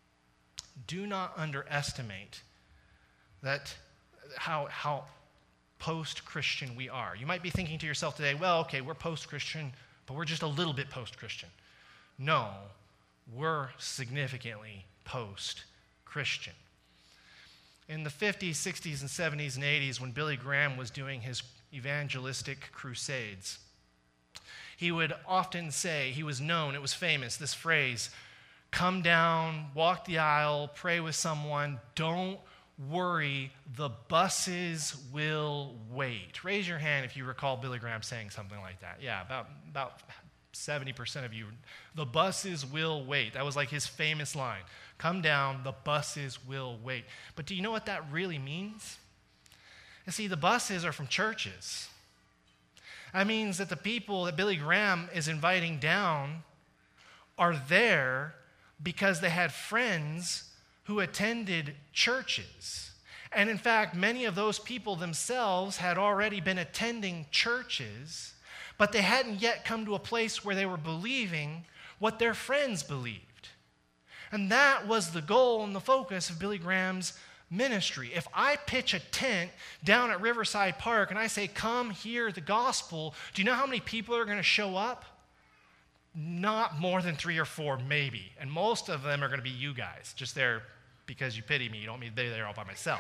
Do not underestimate that how post-Christian we are. You might be thinking to yourself today, well, okay, we're post-Christian, but we're just a little bit post-Christian. No, we're significantly post-Christian. In the 50s, 60s, and 70s, and 80s, when Billy Graham was doing his evangelistic crusades, he would often say, he was known, it was famous, this phrase, come down, walk the aisle, pray with someone, don't worry, the buses will wait. Raise your hand if you recall Billy Graham saying something like that. Yeah, about 70% of you. The buses will wait. That was like his famous line. Come down, the buses will wait. But do you know what that really means? You see, the buses are from churches. That means that the people that Billy Graham is inviting down are there because they had friends who attended churches. And in fact, many of those people themselves had already been attending churches, but they hadn't yet come to a place where they were believing what their friends believed. And that was the goal and the focus of Billy Graham's ministry. If I pitch a tent down at Riverside Park and I say, come hear the gospel, do you know how many people are going to show up? Not more than 3 or 4, maybe. And most of them are going to be you guys, just there because you pity me. You don't mean they're there all by myself.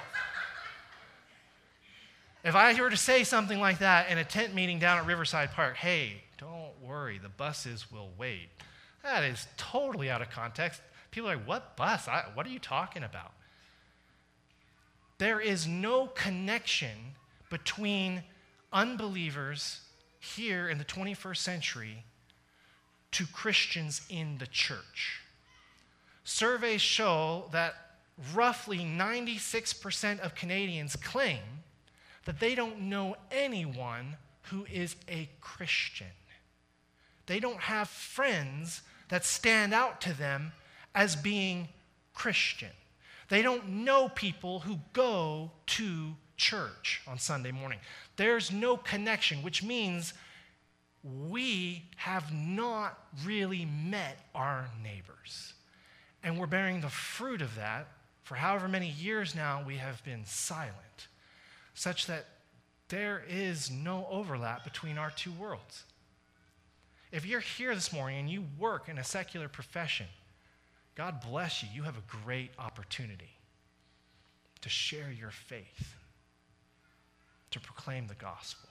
If I were to say something like that in a tent meeting down at Riverside Park, hey, don't worry, the buses will wait. That is totally out of context. People are like, what bus? What are you talking about? There is no connection between unbelievers here in the 21st century to Christians in the church. Surveys show that roughly 96% of Canadians claim that they don't know anyone who is a Christian. They don't have friends that stand out to them as being Christian. They don't know people who go to church on Sunday morning. There's no connection, which means we have not really met our neighbors. And we're bearing the fruit of that for however many years now we have been silent, such that there is no overlap between our two worlds. If you're here this morning and you work in a secular profession, God bless you. You have a great opportunity to share your faith, to proclaim the gospel.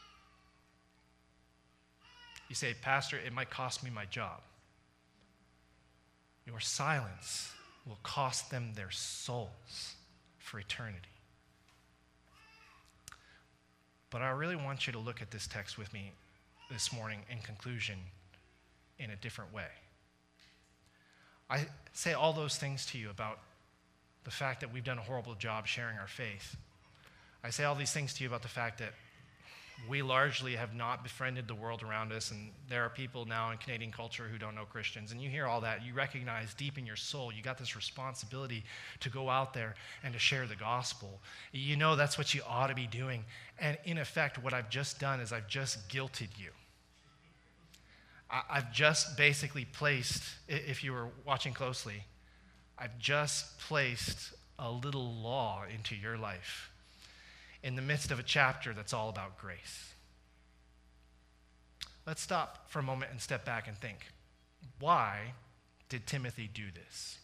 You say, Pastor, it might cost me my job. Your silence will cost them their souls for eternity. But I really want you to look at this text with me this morning in conclusion in a different way. I say all those things to you about the fact that we've done a horrible job sharing our faith. I say all these things to you about the fact that we largely have not befriended the world around us, and there are people now in Canadian culture who don't know Christians, and you hear all that. You recognize deep in your soul you got this responsibility to go out there and to share the gospel. You know that's what you ought to be doing, and in effect, what I've just done is I've just guilted you. I've just basically placed, if you were watching closely, I've just placed a little law into your life in the midst of a chapter that's all about grace. Let's stop for a moment and step back and think. Why did Timothy do this?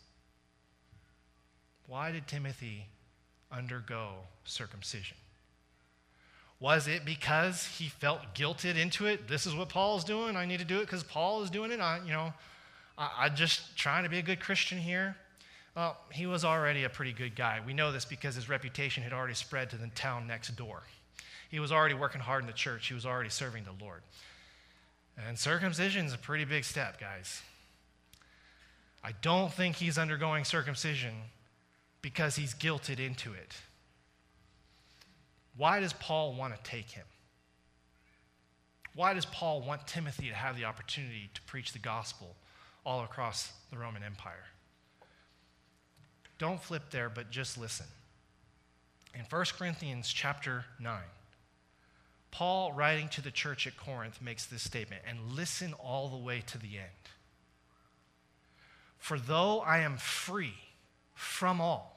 Why did Timothy undergo circumcision? Was it because he felt guilted into it? This is what Paul's doing. I need to do it because Paul is doing it. I'm just trying to be a good Christian here. Well, he was already a pretty good guy. We know this because his reputation had already spread to the town next door. He was already working hard in the church. He was already serving the Lord. And circumcision is a pretty big step, guys. I don't think he's undergoing circumcision because he's guilted into it. Why does Paul want to take him? Why does Paul want Timothy to have the opportunity to preach the gospel all across the Roman Empire? Don't flip there, but just listen. In 1 Corinthians chapter 9, Paul, writing to the church at Corinth, makes this statement, and listen all the way to the end. For though I am free from all,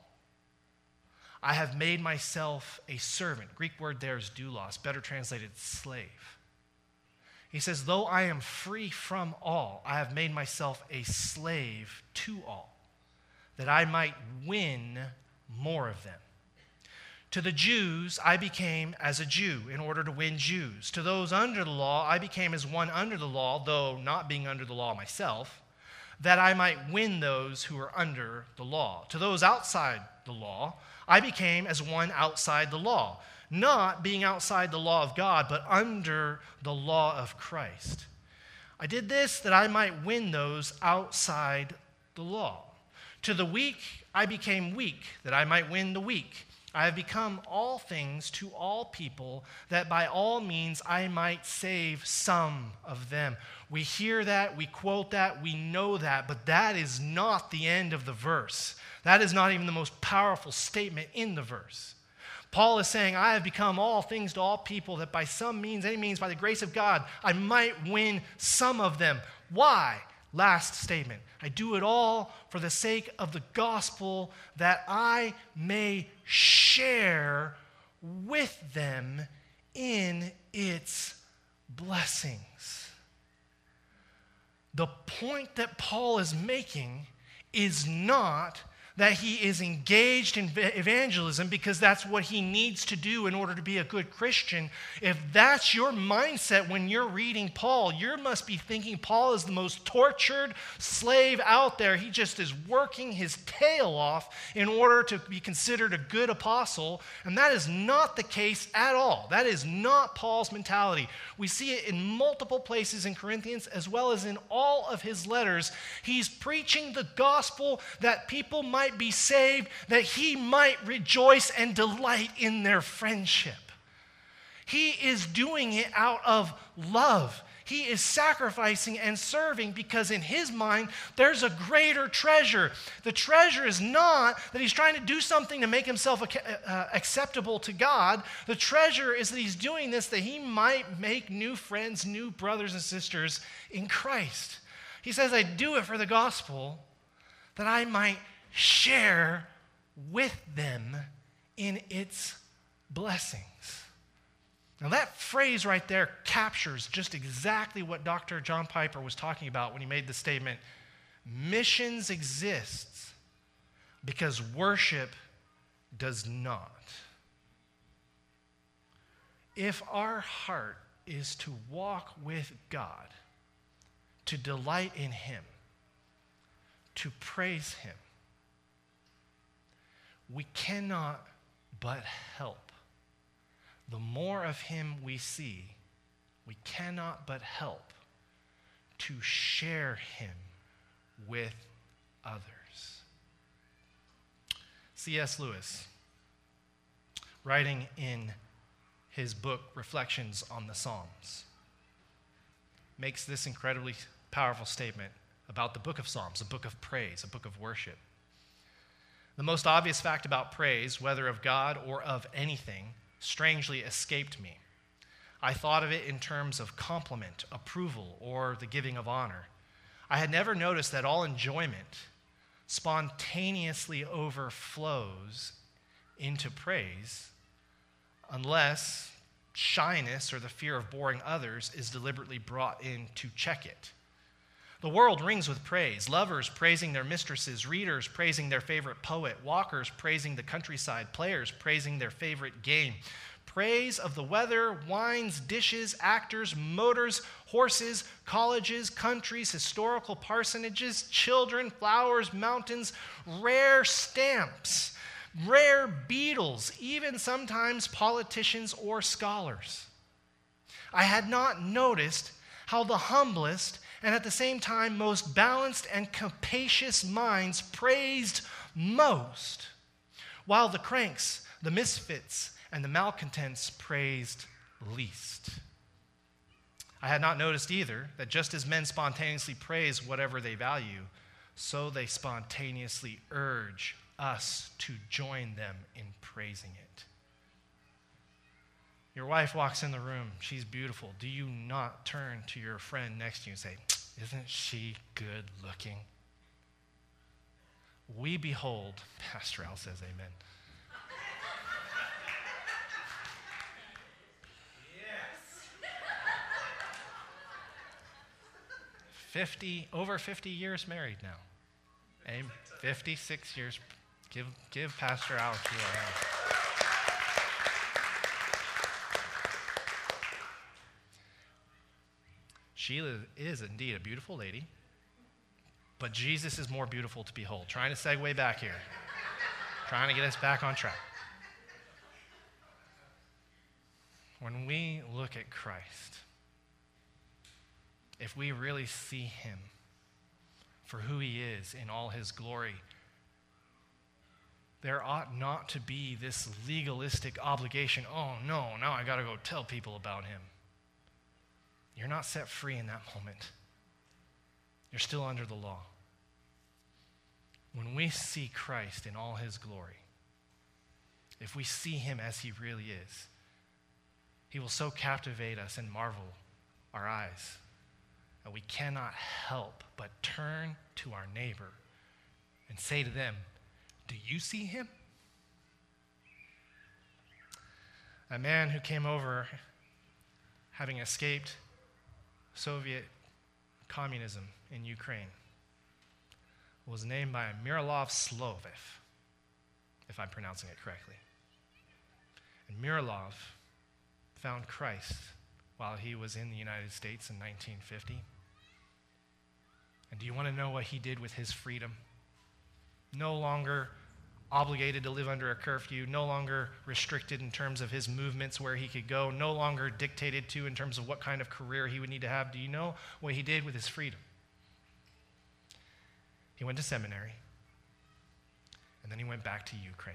I have made myself a servant. Greek word there is doulos, better translated slave. He says, though I am free from all, I have made myself a slave to all, that I might win more of them. To the Jews, I became as a Jew in order to win Jews. To those under the law, I became as one under the law, though not being under the law myself, that I might win those who are under the law. To those outside the law, I became as one outside the law, not being outside the law of God, but under the law of Christ. I did this that I might win those outside the law. To the weak, I became weak, that I might win the weak. I have become all things to all people, that by all means I might save some of them. We hear that, we quote that, we know that, but that is not the end of the verse. That is not even the most powerful statement in the verse. Paul is saying, I have become all things to all people, that by some means, any means, by the grace of God, I might win some of them. Why? Last statement. I do it all for the sake of the gospel, that I may share with them in its blessings. The point that Paul is making is not that he is engaged in evangelism because that's what he needs to do in order to be a good Christian. If that's your mindset when you're reading Paul, you must be thinking Paul is the most tortured slave out there. He just is working his tail off in order to be considered a good apostle, and that is not the case at all. That is not Paul's mentality. We see it in multiple places in Corinthians as well as in all of his letters. He's preaching the gospel that people might be saved, that he might rejoice and delight in their friendship. He is doing it out of love. He is sacrificing and serving because in his mind, there's a greater treasure. The treasure is not that he's trying to do something to make himself acceptable to God. The treasure is that he's doing this that he might make new friends, new brothers and sisters in Christ. He says, I do it for the gospel that I might share with them in its blessings. Now that phrase right there captures just exactly what Dr. John Piper was talking about when he made the statement, missions exists because worship does not. If our heart is to walk with God, to delight in Him, to praise Him, we cannot but help. The more of Him we see, we cannot but help to share Him with others. C.S. Lewis, writing in his book Reflections on the Psalms, makes this incredibly powerful statement about the book of Psalms, a book of praise, a book of worship. The most obvious fact about praise, whether of God or of anything, strangely escaped me. I thought of it in terms of compliment, approval, or the giving of honor. I had never noticed that all enjoyment spontaneously overflows into praise unless shyness or the fear of boring others is deliberately brought in to check it. The world rings with praise. Lovers praising their mistresses, readers praising their favorite poet, walkers praising the countryside, players praising their favorite game. Praise of the weather, wines, dishes, actors, motors, horses, colleges, countries, historical parsonages, children, flowers, mountains, rare stamps, rare beetles, even sometimes politicians or scholars. I had not noticed how the humblest and at the same time most balanced and capacious minds praised most, while the cranks, the misfits, and the malcontents praised least. I had not noticed either that just as men spontaneously praise whatever they value, so they spontaneously urge us to join them in praising it. Your wife walks in the room. She's beautiful. Do you not turn to your friend next to you and say, "Isn't she good looking?" We behold, Pastor Al says amen. Over 50 years married now. 56 years. Give Pastor Al a hand. Sheila is indeed a beautiful lady, but Jesus is more beautiful to behold. Trying to segue back here. Trying to get us back on track. When we look at Christ, if we really see him for who he is in all his glory, there ought not to be this legalistic obligation. Oh no, now I got to go tell people about him. You're not set free in that moment. You're still under the law. When we see Christ in all his glory, if we see him as he really is, he will so captivate us and marvel our eyes that we cannot help but turn to our neighbor and say to them, "Do you see him?" A man who came over having escaped Soviet communism in Ukraine was named by Myroslav Slovov, if I'm pronouncing it correctly. And Myroslav found Christ while he was in the United States in 1950. And do you want to know what he did with his freedom? No longer obligated to live under a curfew, no longer restricted in terms of his movements where he could go, no longer dictated to in terms of what kind of career he would need to have. Do you know what he did with his freedom? He went to seminary, and then he went back to Ukraine.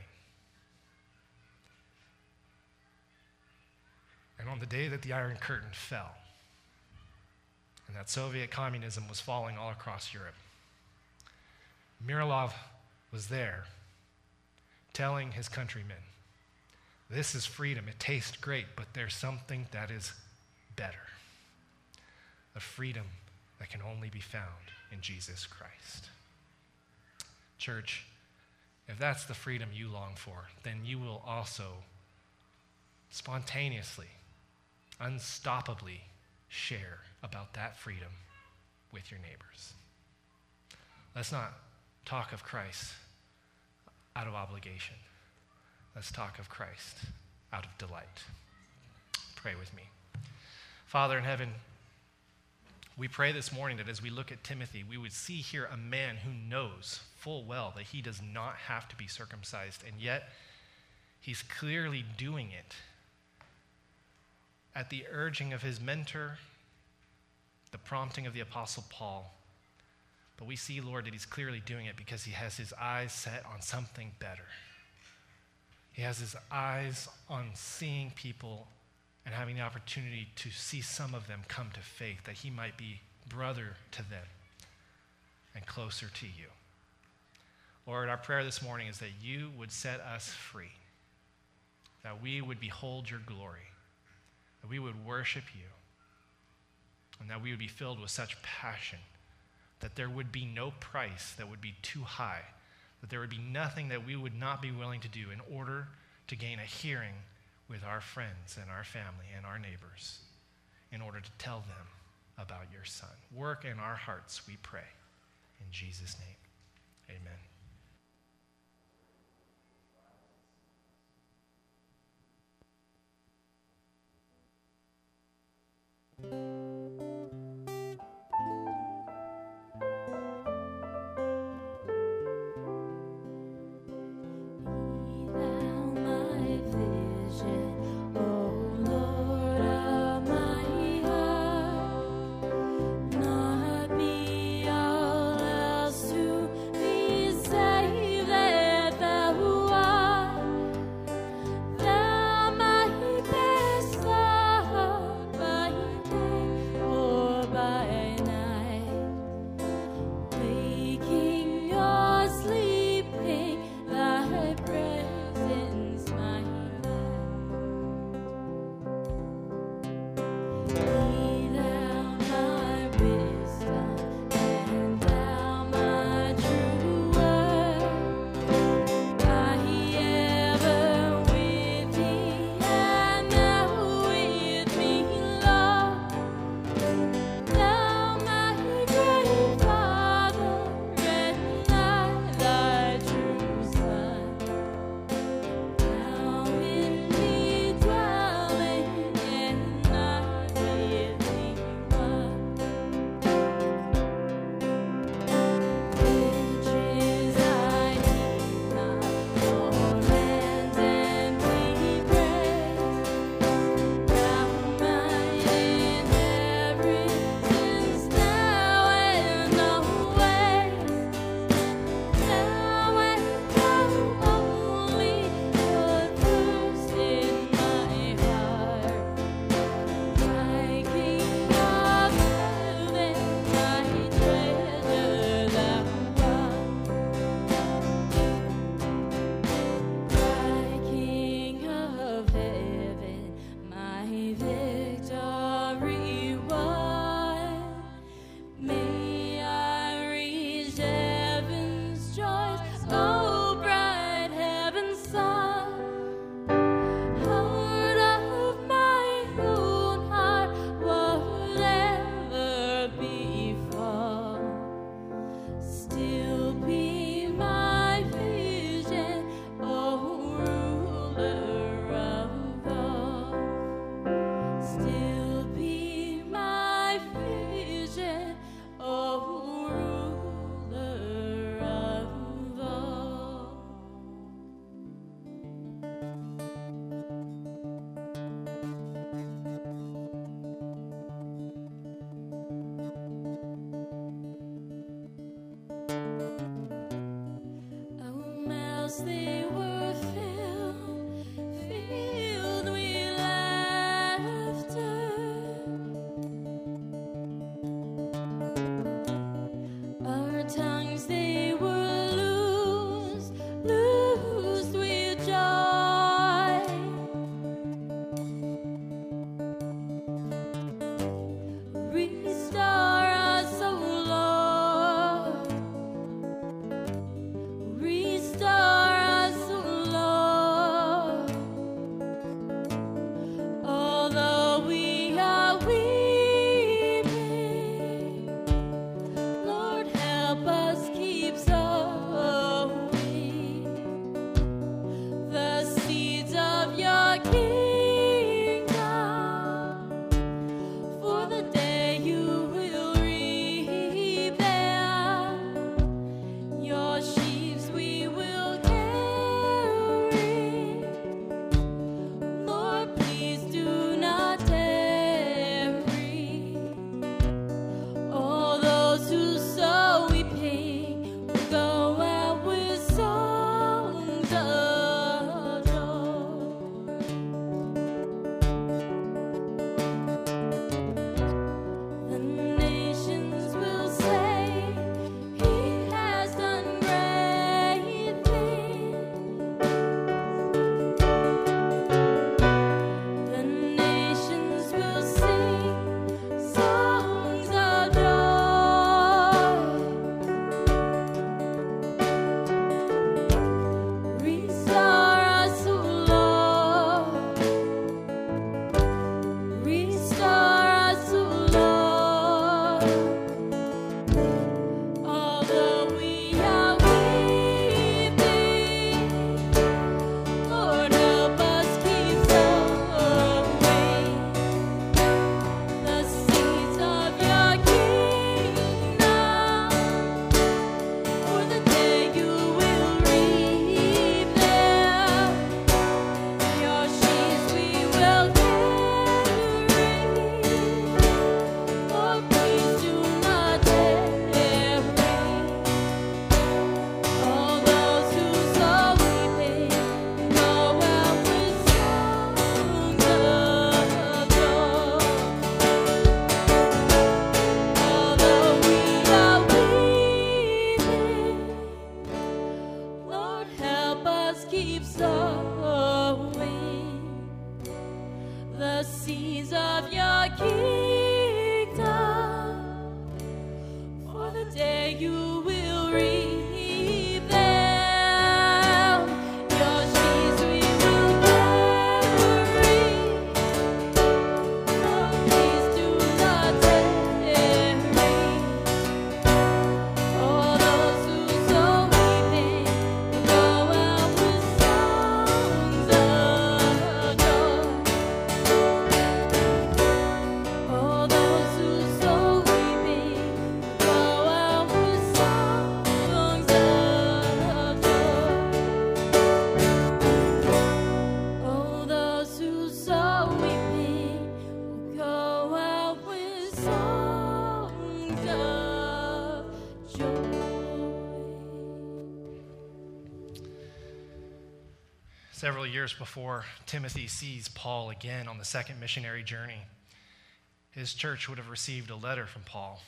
And on the day that the Iron Curtain fell, and that Soviet communism was falling all across Europe, Myroslav was there telling his countrymen, this is freedom. It tastes great, but there's something that is better. A freedom that can only be found in Jesus Christ. Church, if that's the freedom you long for, then you will also spontaneously, unstoppably share about that freedom with your neighbors. Let's not talk of Christ out of obligation. Let's talk of Christ out of delight. Pray with me. Father in heaven, we pray this morning that as we look at Timothy, we would see here a man who knows full well that he does not have to be circumcised, and yet he's clearly doing it at the urging of his mentor, the prompting of the Apostle Paul. But we see, Lord, that he's clearly doing it because he has his eyes set on something better. He has his eyes on seeing people and having the opportunity to see some of them come to faith, that he might be brother to them and closer to you. Lord, our prayer this morning is that you would set us free, that we would behold your glory, that we would worship you, and that we would be filled with such passion that there would be no price that would be too high, that there would be nothing that we would not be willing to do in order to gain a hearing with our friends and our family and our neighbors, in order to tell them about your Son. Work in our hearts, we pray. In Jesus' name, amen. Not be all else to be. keep sowing the seeds of your kingdom, for the day you will reap them. Your seeds we will carry. Oh, please do not tarry. All those who sow weeping will go out with songs of joy. All those who sow weeping will go out with songs of joy. All those who sow weeping will go out with songs of joy. Several years before Timothy sees Paul again on the second missionary journey, his church would have received a letter from Paul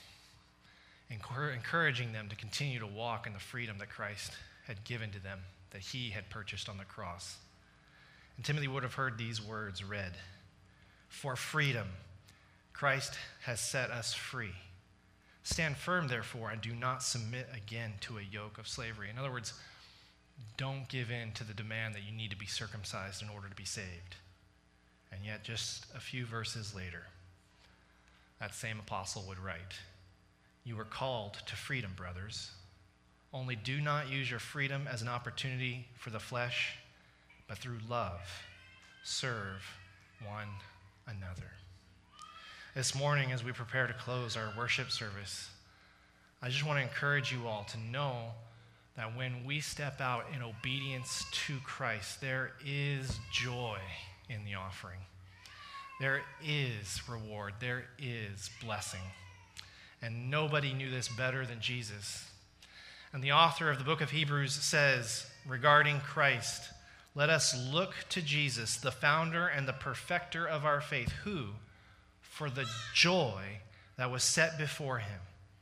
encouraging them to continue to walk in the freedom that Christ had given to them, that he had purchased on the cross. And Timothy would have heard these words read, "For freedom, Christ has set us free. Stand firm, therefore, and do not submit again to a yoke of slavery." In other words, don't give in to the demand that you need to be circumcised in order to be saved. And yet, just a few verses later, that same apostle would write, "You are called to freedom, brothers. Only do not use your freedom as an opportunity for the flesh, but through love, serve one another." This morning, as we prepare to close our worship service, I just want to encourage you all to know that when we step out in obedience to Christ, there is joy in the offering. There is reward. There is blessing. And nobody knew this better than Jesus. And the author of the book of Hebrews says regarding Christ, "Let us look to Jesus, the founder and the perfecter of our faith, who, for the joy that was set before him,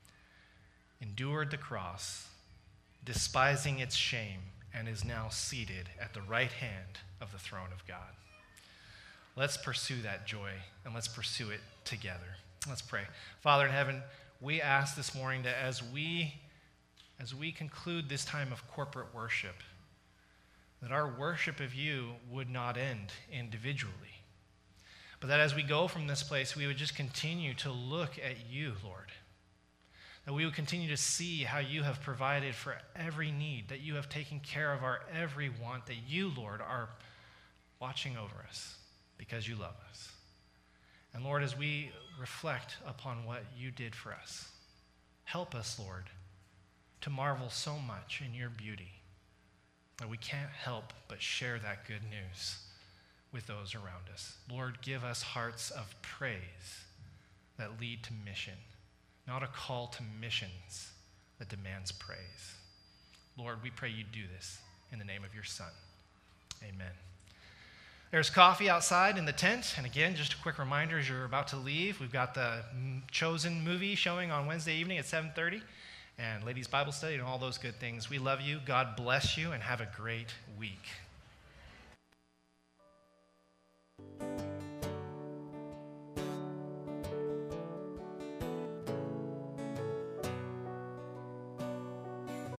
endured the cross, despising its shame, and is now seated at the right hand of the throne of God." Let's pursue that joy, and let's pursue it together. Let's pray. Father in heaven, we ask this morning that as we conclude this time of corporate worship, that our worship of you would not end individually, but that as we go from this place, we would just continue to look at you, Lord. That we would continue to see how you have provided for every need, that you have taken care of our every want, that you, Lord, are watching over us because you love us. And Lord, as we reflect upon what you did for us, help us, Lord, to marvel so much in your beauty that we can't help but share that good news with those around us. Lord, give us hearts of praise that lead to mission, not a call to missions that demands praise. Lord, we pray you do this in the name of your Son. Amen. There's coffee outside in the tent. And again, just a quick reminder as you're about to leave, we've got the Chosen movie showing on Wednesday evening at 7:30 and ladies' Bible study and all those good things. We love you. God bless you and have a great week.